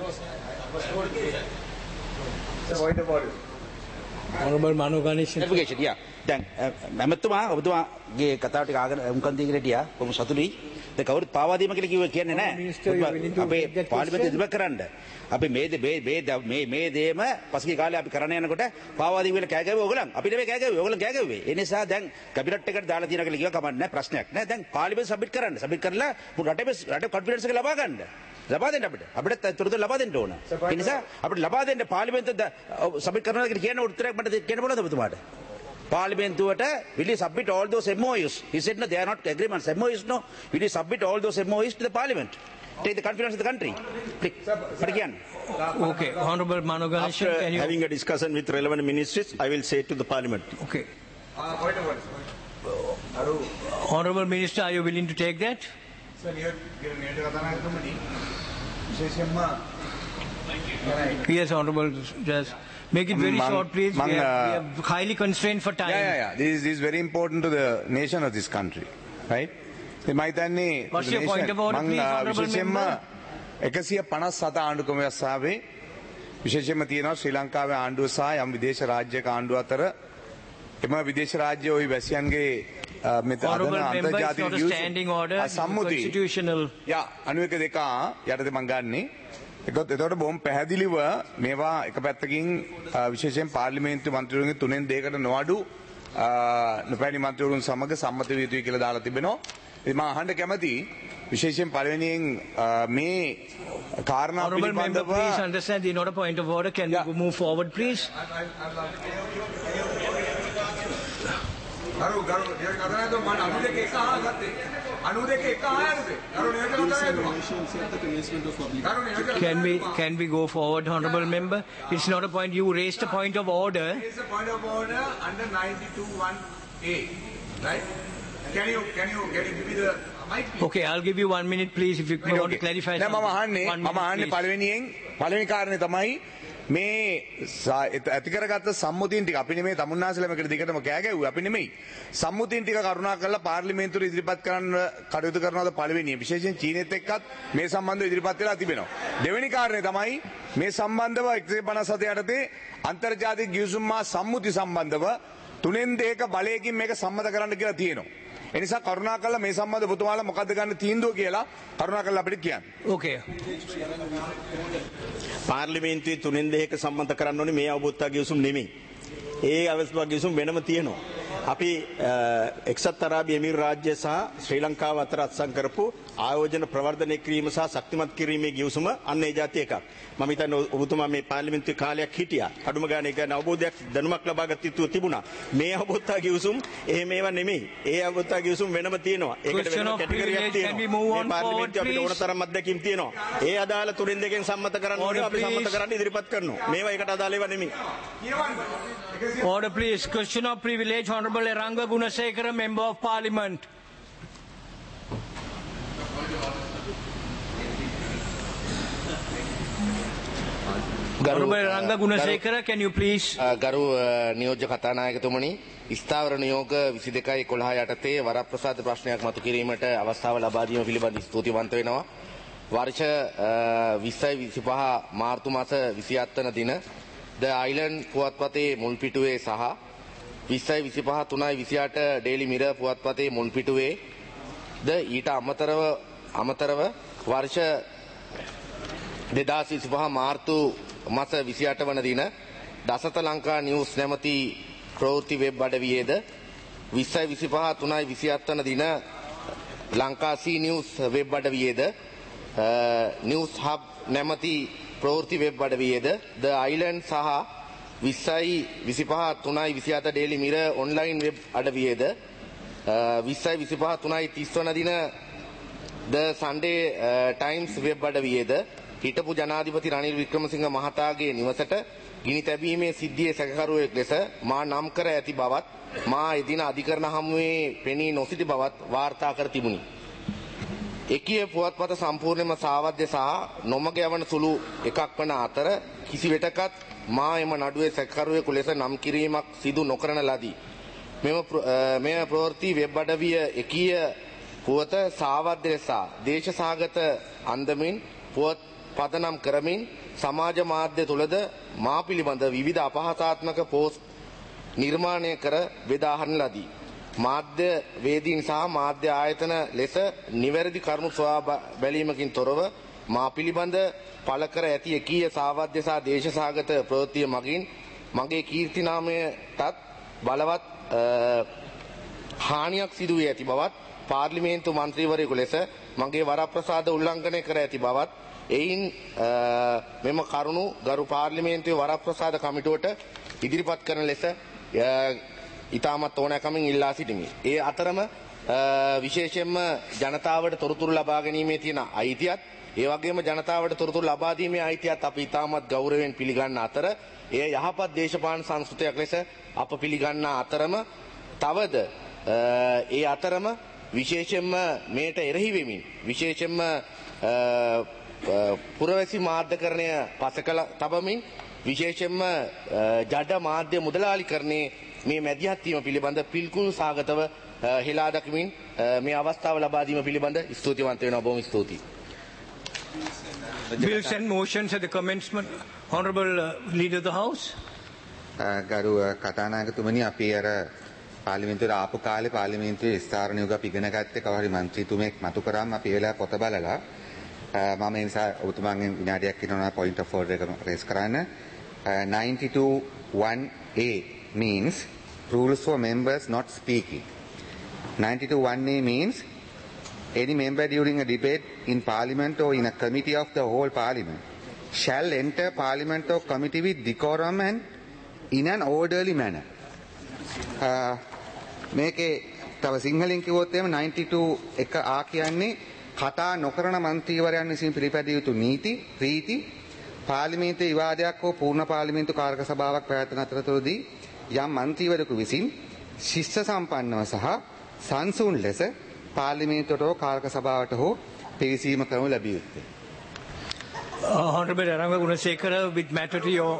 The point of order. Honorable Manu Ganesh. Clarification, yeah. දැන් මැමතුමා ඔබතුමාගේ කතාව ටික ආගෙන උම්කන් දීගෙන හිටියා. කොහොම සතුටුයි. දැන් කවුරුත් පාවා දීම කියලා කිව්ව කියන්නේ නැහැ. අපේ පාර්ලිමේන්තුවේ ඉදිරිපත් කරන්න. අපි මේ මේ මේ මේ දේම පසුගිය කාලේ අපි කරණ යනකොට පාවා දීම කියලා කෑ ගැව්වේ ඕගොල්ලන්. අපිට මේ කෑ ගැව්වේ ඕගොල්ලන් කෑ ගැව්වේ. ඒ නිසා දැන් කැබිනට් එකට දාලා තියෙනවා කියලා කිව්වා කමක් නැහැ, ප්‍රශ්නයක් නැහැ. දැන් පාර්ලිමේන්තුව සබ්මිට් කරන්න. සබ්මිට් කරලා රටේ රටේ කොන්ෆිඩන්ස් එක ලබා ගන්න. ලබා දෙන්න අපිට. අපිට තොරතුරු ලබා දෙන්න ඕන. ඒ නිසා අපිට ලබා දෙන්න පාර්ලිමේන්තුව සබ්මිට් කරනවා කියලා කියන උත්තරයක් මට කියන්න පුළුවන්ද ඔබතුමාට? Parliament will you submit all those M O Us? He said no, they are not agreements. M O Us no. Will you submit all those M O Us to the Parliament? Take the confidence of the country. But again. Okay, Honorable Manu Ganesh, after can you... having a discussion with relevant ministries, I will say to the Parliament. Okay. Uh, point of order. Honorable Minister, are you willing to take that? Sir, you have Yes, Honorable Judge. Make it very Mang, short, please. Mang, we, are, we uh, are highly constrained for time. Yeah, yeah, yeah. This is, this is very important to the nation of this country. right? මම හිතන්නේ What's your point of order, please, honourable විශේෂයෙන්ම member? එකසිය පනස් සත ආණ්ඩුක්‍රම ව්‍යවස්ථාවේ විශේෂයෙන්ම තියෙනවා ශ්‍රී ලංකාවේ ආණ්ඩුව සහ යම් විදේශ රාජ්‍යක ආණ්ඩුව අතර එම විදේශ රාජ්‍ය ওই වැසියන්ගේ මෙත අදන Honourable member, it's අන්තර්ජාතික not a standing order, it's සම්මුති constitutional. යා අනුවක දෙක යටතේ මම ගන්නෙ ඒකත් එතකොට බොහොම පැහැදිලිව මේවා එක පැත්තකින් විශේෂයෙන් පාර්ලිමේන්තු මන්ත්‍රීවරුන්ගේ තුනෙන් දෙකකට නොඅඩු නොපැණි මන්ත්‍රීවරුන් සමග සම්මත විය යුතුයි කියලා දාලා තිබෙනවා. ඉතින් මම අහන්න කැමති විශේෂයෙන් පළවෙනියෙන් මේ කාරණා Honourable member, පිළිබඳව please understand the not a point of order. Can Yeah. you move forward, please? ගරු ගරු නියෝජක කතානායකතුමා මම අනු දෙක එක අහගත්තේ අනු දෙක එක අහයන්ද ගරු නියෝජක කතානායකතුමා ගරු නියෝජක Can we can we go forward, honourable member? It's not a point. You raised a point of order. It's a point of order under ninety-two one A, right? Can you can you can you give me the mic, please? Okay, I'll give you one minute, please, if you want to clarify නෑ මම something. අහන්නේ One මම minute, අහන්නේ please. පළවෙනියෙන් පළවෙනි කාරණේ තමයි මේ ඇති කරගත්ත සම්මුතියන් ටික අපි නෙමෙයි තමුන්නාසලා මේකට දිගටම කෑ ගැව්වේ අපි නෙමෙයි සම්මුතියන් ටික කරුණා කරලා පාර්ලිමේන්තුවේ ඉදිරිපත් කරන්න කටයුතු කරනවාද පළවෙනිය විශේෂයෙන් චීනෙත් එක්කත් මේ සම්බන්ධව ඉදිරිපත් වෙලා තිබෙනවා දෙවෙනි කාරණේ තමයි මේ සම්බන්ධව එකසිය පනස් සත යටතේ අන්තර්ජාතික ගිවිසුම් මා සම්මුති සම්බන්ධව තුනෙන් දෙක බලයකින් මේක සම්මත කරන්න කියලා තියෙනවා එනිසා කරුණා කරලා මේ සම්බන්ධව ඔබතුමාලා මොකද්ද ගන්න තීන්දුව කියලා කරුණා කරලා අපිට කියන්න. Okay. පාර්ලිමේන්තුවේ තුනෙන් දෙකක සම්මත කරන්න ඕනේ මේ අවබෝධතා ගිවිසුම් නෙමෙයි. ඒ අවස්ථාව ගිවිසුම් වෙනම තියෙනවා. අපි එක්සත් අරාබි එමිරාත් රාජ්‍ය සහ ශ්‍රී ලංකාව අතර අත්සන් කරපු ආයෝජන ප්‍රවර්ධනය කිරීම සහ ශක්තිමත් කිරීමේ ගිවිසුම අන්න ඒ જાති එකක්. මම හිතන්නේ ඔබතුමා මේ පාර්ලිමේන්තුවේ කාලයක් හිටියා. අඩුම ගානේ ගැන අවබෝධයක් දැනුමක් ලබා ගත යුතු තිබුණා. මේ අවබෝධතා ගිවිසුම් එහෙම ඒවා නෙමෙයි. ඒ අවබෝධතා ගිවිසුම් වෙනම තියෙනවා. ඒකට වෙනම කැටගරියක් තියෙනවා. මේ පාර්ලිමේන්තුවේ අපිට ඕන තරම් අත්දැකීම් තියෙනවා. ඒ අදාළ තුනෙන් දෙකෙන් සම්මත කරන්න ඕනේ අපි සම්මත කරන්න ඉදිරිපත් කරනවා. මේවා ඒකට අදාළ ඒවා නෙමෙයි. Order, please. Question of privilege, Honourable Eranga Gunasekara, Member of Parliament. Honourable Eranga Gunasekara, can you please? ගරු නියෝජ්‍ය කතානායකතුමනි ස්ථාවර නියෝග විසි දෙකයි එකොළහ යටතේ වරප්‍රසාද ප්‍රශ්නයක් මතු කිරීමට අවස්ථාව ලබා දීම පිළිබඳ ස්තුතිවන්ත වෙනවා. වර්ෂ විස්සයි විසිපහ මාර්තු මාස විසිහත් වන දින ද අයිලන්ඩ් පුවත්පතේ මුල්පිටුවේ සහ විස්සයි විසිපහ තුනයි විසිඅට ඩේලි මිරර් පුවත්පතේ මුල්පිටුවේ ද ඊට අමතරව අමතරව වර්ෂ දෙදාස් විසිපහ මාර්තු මාස විසිඅට වන දින දසත ලංකා නිවුස් නැමැති ප්‍රවෘත්ති වෙබ් අඩවියේද විස්සයි විසිපහ තුනයි විසිහත් වන දින ලංකා සී නිවුස් වෙබ් අඩවියේද නිවුස් හබ් නැමැති ප්‍රවෘත්ති වෙබ් අඩවියේද ද අයිලන්ඩ් සහ විස්සයි විසිපහ තුනයි විසිහත ඩේලි මිරර් ඔන්ලයින් වෙබ් අඩවියේද විස්සයි විසිපහ තුනයි තිස් වන දින ද සන්ඩේ ටයිම්ස් වෙබ් අඩවියේද හිටපු ජනාධිපති රනිල් වික්‍රමසිංහ මහතාගේ නිවසට ගිනි තැබීමේ සිද්ධියේ සැකකරුවෙක් ලෙස මා නම් කර ඇති බවත් මා එදින අධිකරණ හමුවේ පෙනී නොසිටි බවත් වාර්තා කර තිබුණි. එකිය පුවත්පත සම්පූර්ණයෙන්ම සාවද්‍ය සහ නොමග යවන සුළු එකක් වන අතර කිසිවිටකත් මා එම නඩුවේ සැකකරුවෙකු ලෙස නම් කිරීමක් සිදු නොකරන ලදී. මෙම මෙම ප්‍රවෘත්ති වෙබ් අඩවිය එකිය පුවත සාවද්‍ය ලෙස දේශසහගත අන්දමින් පුවත් පදනම් කරමින් සමාජ මාධ්‍ය තුලද මා පිළිබඳ විවිධ අපහාසාත්මක පෝස්ට් නිර්මාණය කර බෙදා හරින ලදී. මාධ්‍ය වේදීන් සහ මාධ්‍ය ආයතන ලෙස නිවැරදි කරුණු සොයා බැලීමකින් තොරව මා පිළිබඳ පළ කර ඇති එකීය සාවද්‍ය සහ දේශසහගත ප්‍රවෘත්තිය මගින් මගේ කීර්ති නාමයටත් බලවත් හානියක් සිදු වී ඇති බවත් පාර්ලිමේන්තු මන්ත්‍රීවරයෙකු ලෙස මගේ වරප්‍රසාද උල්ලංඝනය කර ඇති බවත් එයින් මෙම කරුණු ගරු පාර්ලිමේන්තුවේ වරප්‍රසාද කමිටුවට ඉදිරිපත් කරන ලෙස ඉතාමත් ඕනෑකමින් ඉල්ලා සිටිමි. ඒ අතරම විශේෂයෙන්ම ජනතාවට තොරතුරු ලබා ගැනීමේ තියෙන අයිතියත් ඒ වගේම ජනතාවට තොරතුරු ලබා දීමේ අයිතියත් අපි ඉතාමත් ගෞරවයෙන් පිළිගන්න අතර එය යහපත් දේශපාලන සංස්කෘතියක් ලෙස අප පිළිගන්න අතරම තවද ඒ අතරම විශේෂයෙන්ම මේට එරෙහි වෙමින් විශේෂයෙන්ම පුරවැසි මාධ්‍යකරණය පසකල තබමින් විශේෂයෙන්ම ජඩ මාධ්‍ය මුදලාලිකරණයේ මේ මැදිහත් වීම පිළිබඳ පිළිකුල් සාගතව හෙලා දක්වමින් මේ අවස්ථාව ලබා දීම පිළිබඳ ස්තුතිවන්ත වෙනවා. බොහොම ස්තුතියි. Bills and motions at the commencement. Honorable uh, Leader of the House. ගරු කතානායකතුමනි, අපි අර පාර්ලිමේන්තුවට ආපු කාලේ පාර්ලිමේන්තුවේ ස්ථාරණියක අපි ඉගෙන ගත්තේ කවහරි മന്ത്രിතුමෙක් මතු කරාම අපි ඒ වෙලාව පොත බලලා මම ඒ නිසා ඔබතුමාගෙන් විනාඩියක් ඉන්නවා point of order එක රේස් කරන්න. ninety-two one A means rules for members not speaking. ninety-two one A means any member during a debate in parliament or in a committee of the whole parliament shall enter parliament or committee with decorum and in an orderly manner. මේකේ තව සිංහලෙන් කිව්වොත් එහෙම ninety-two එක ආ කියන්නේ කතා නොකරන മന്ത്രിවරයන් විසින් පිළිපැදිය යුතු නීති රීති පාර්ලිමේන්තුවේ විවාදයක් හෝ පූර්ණ පාර්ලිමේන්තු කාර්ක සභාවක් පැවැත්වෙන අතරතුරදී යම් മന്ത്രിවරයෙකු විසින් ශිෂ්ට සම්පන්නව සහ සංසුන් ලෙස පාර්ලිමේන්තුවට හෝ කාර්ක සභාවට හෝ පිවිසීම කරනු ලැබිය යුතුය. Uh, Honorable Aranga Gunasekara, with matter to your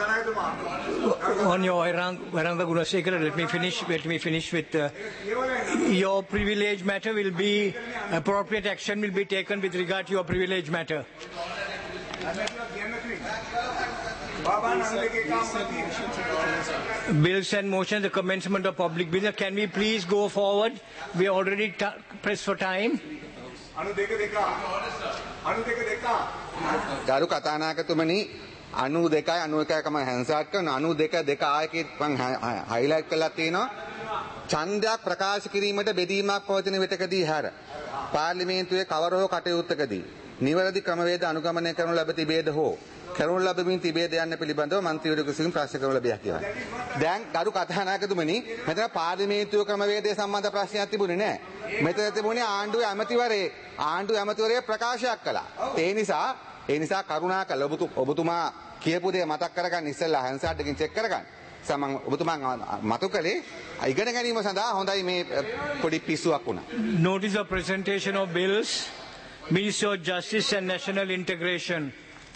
on your Aranga Gunasekara, let me finish. Let me finish with uh, your privilege matter. Will be appropriate action will be taken with regard to your privilege matter. Bills and motions, the commencement of public business. Can we please go forward? We are already pressed for time. ගරු කතානායකතුමනි, ninety-two ninety-one කම හැන්සාට් කරන ninety-two දෙක ආයකේ මම highlight කරලා තියෙනවා. ඡන්දයක් ප්‍රකාශ කිරීමට බෙදීමක් පවතින විටකදී හැර පාර්ලිමේන්තුවේ කවර හෝ කටයුත්තකදී නිවැරදි ක්‍රමවේද අනුගමනය කරනු ලැබ තිබේද හෝ කරනු ලැබමින් තිබේද යන්න පිළිබඳව මන්ත්‍රීවරයෙකු විසින් ප්‍රශ්න කරනු ලැබිය හැකියි. දැන් ගරු කතානායකතුමනි, මෙතන පාර්ලිමේන්තුව ක්‍රමවේදය සම්බන්ධ ප්‍රශ්නයක් තිබුණේ නැහැ. මෙතන තිබුණේ ආණ්ඩුවේ ඇමතිවරේ ආණ්ඩුවේ ඇමතිවරේ ප්‍රකාශයක් කළා. ඒ නිසා ඒ නිසා කරුණාකරලා ඔබතුමා කියපු දේ මතක් කරගන්න ඉස්සෙල්ලා හැන්සාඩ් එකකින් චෙක් කරගන්න. සමන් ඔබතුමා මතු කළේ ඉගෙන ගැනීම සඳහා හොඳයි මේ පොඩි පිස්සුවක් වුණා. Notice of presentation of bills, Ministry of Justice and National Integration.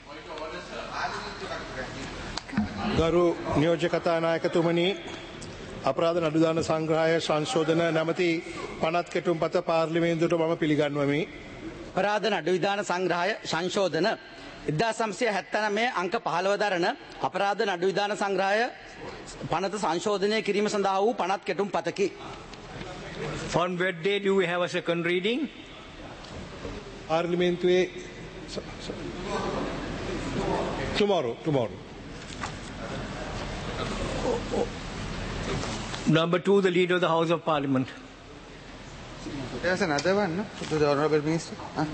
ගරු නියෝජ්‍ය කතානායකතුමනි, අපරාධ නඩුදාන සංග්‍රහය සංශෝධන නැමැති පනත් කෙටුම්පත පාර්ලිමේන්තුවට මම පිළිගන්වමි. අපරාධ නඩුවිධාන සංග්‍රහය සංශෝධන nineteen seventy-nine අංක පහළව දරන අපරාධ නඩුවිධාන සංග්‍රහය පනත සංශෝධනය කිරීම සඳහා වූ පනත් කෙටුම්පතකි. On what day do we have a second reading? පාර්ලිමේන්තුවේ tomorrow tomorrow. Number two, the Leader of the House of Parliament. There's another one, no? To the Honourable Minister.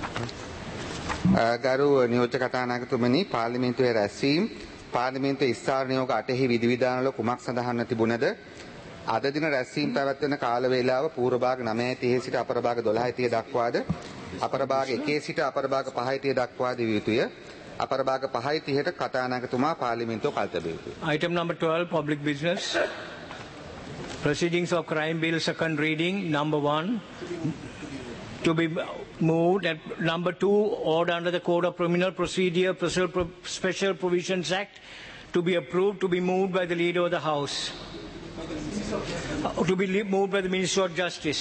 ගරු නියෝජ්‍ය කතානායකතුමනි, පාර්ලිමේන්තුවේ රැස්වීම පාර්ලිමේන්තුවේ ස්ථාර නියෝග අටෙහි විධිවිධානවල කුමක් සඳහන්ව තිබුණද? අද දින රැස්වීම පැවැත්වෙන කාල වේලාව පූර්ව භාග nine thirty සිට අපර භාග twelve thirty දක්වාද අපර භාග one සිට අපර භාග five thirty දක්වාද විය යුතුය. අපර භාග five thirty ට කතානායකතුමා පාර්ලිමේන්තුව කල්තබිය යුතුය. Item number twelve, public business. Proceedings of crime bill, second reading, number one, to be moved. And number two, order under the Code of Criminal Procedure, Special Provisions Act, to be approved, to be moved by the Leader of the House. To be moved by the Minister of Justice.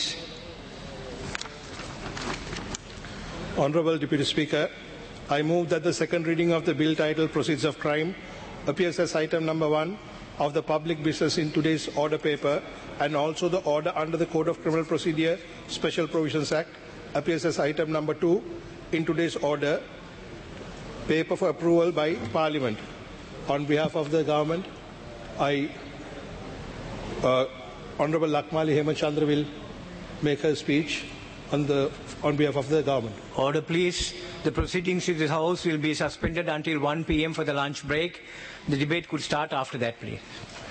Honourable Deputy Speaker, I move that the second reading of the bill titled Proceeds of Crime appears as item number one of the public business in today's order paper, and also the order under the Code of Criminal Procedure Special Provisions Act appears as item number two in today's order paper for approval by Parliament. On behalf of the government, I, uh, Honourable Lakmali Hemant Chandra will make her speech on the on behalf of the government. Order, please. The proceedings in this House will be suspended until one p m for the lunch break. The debate could start after that, please.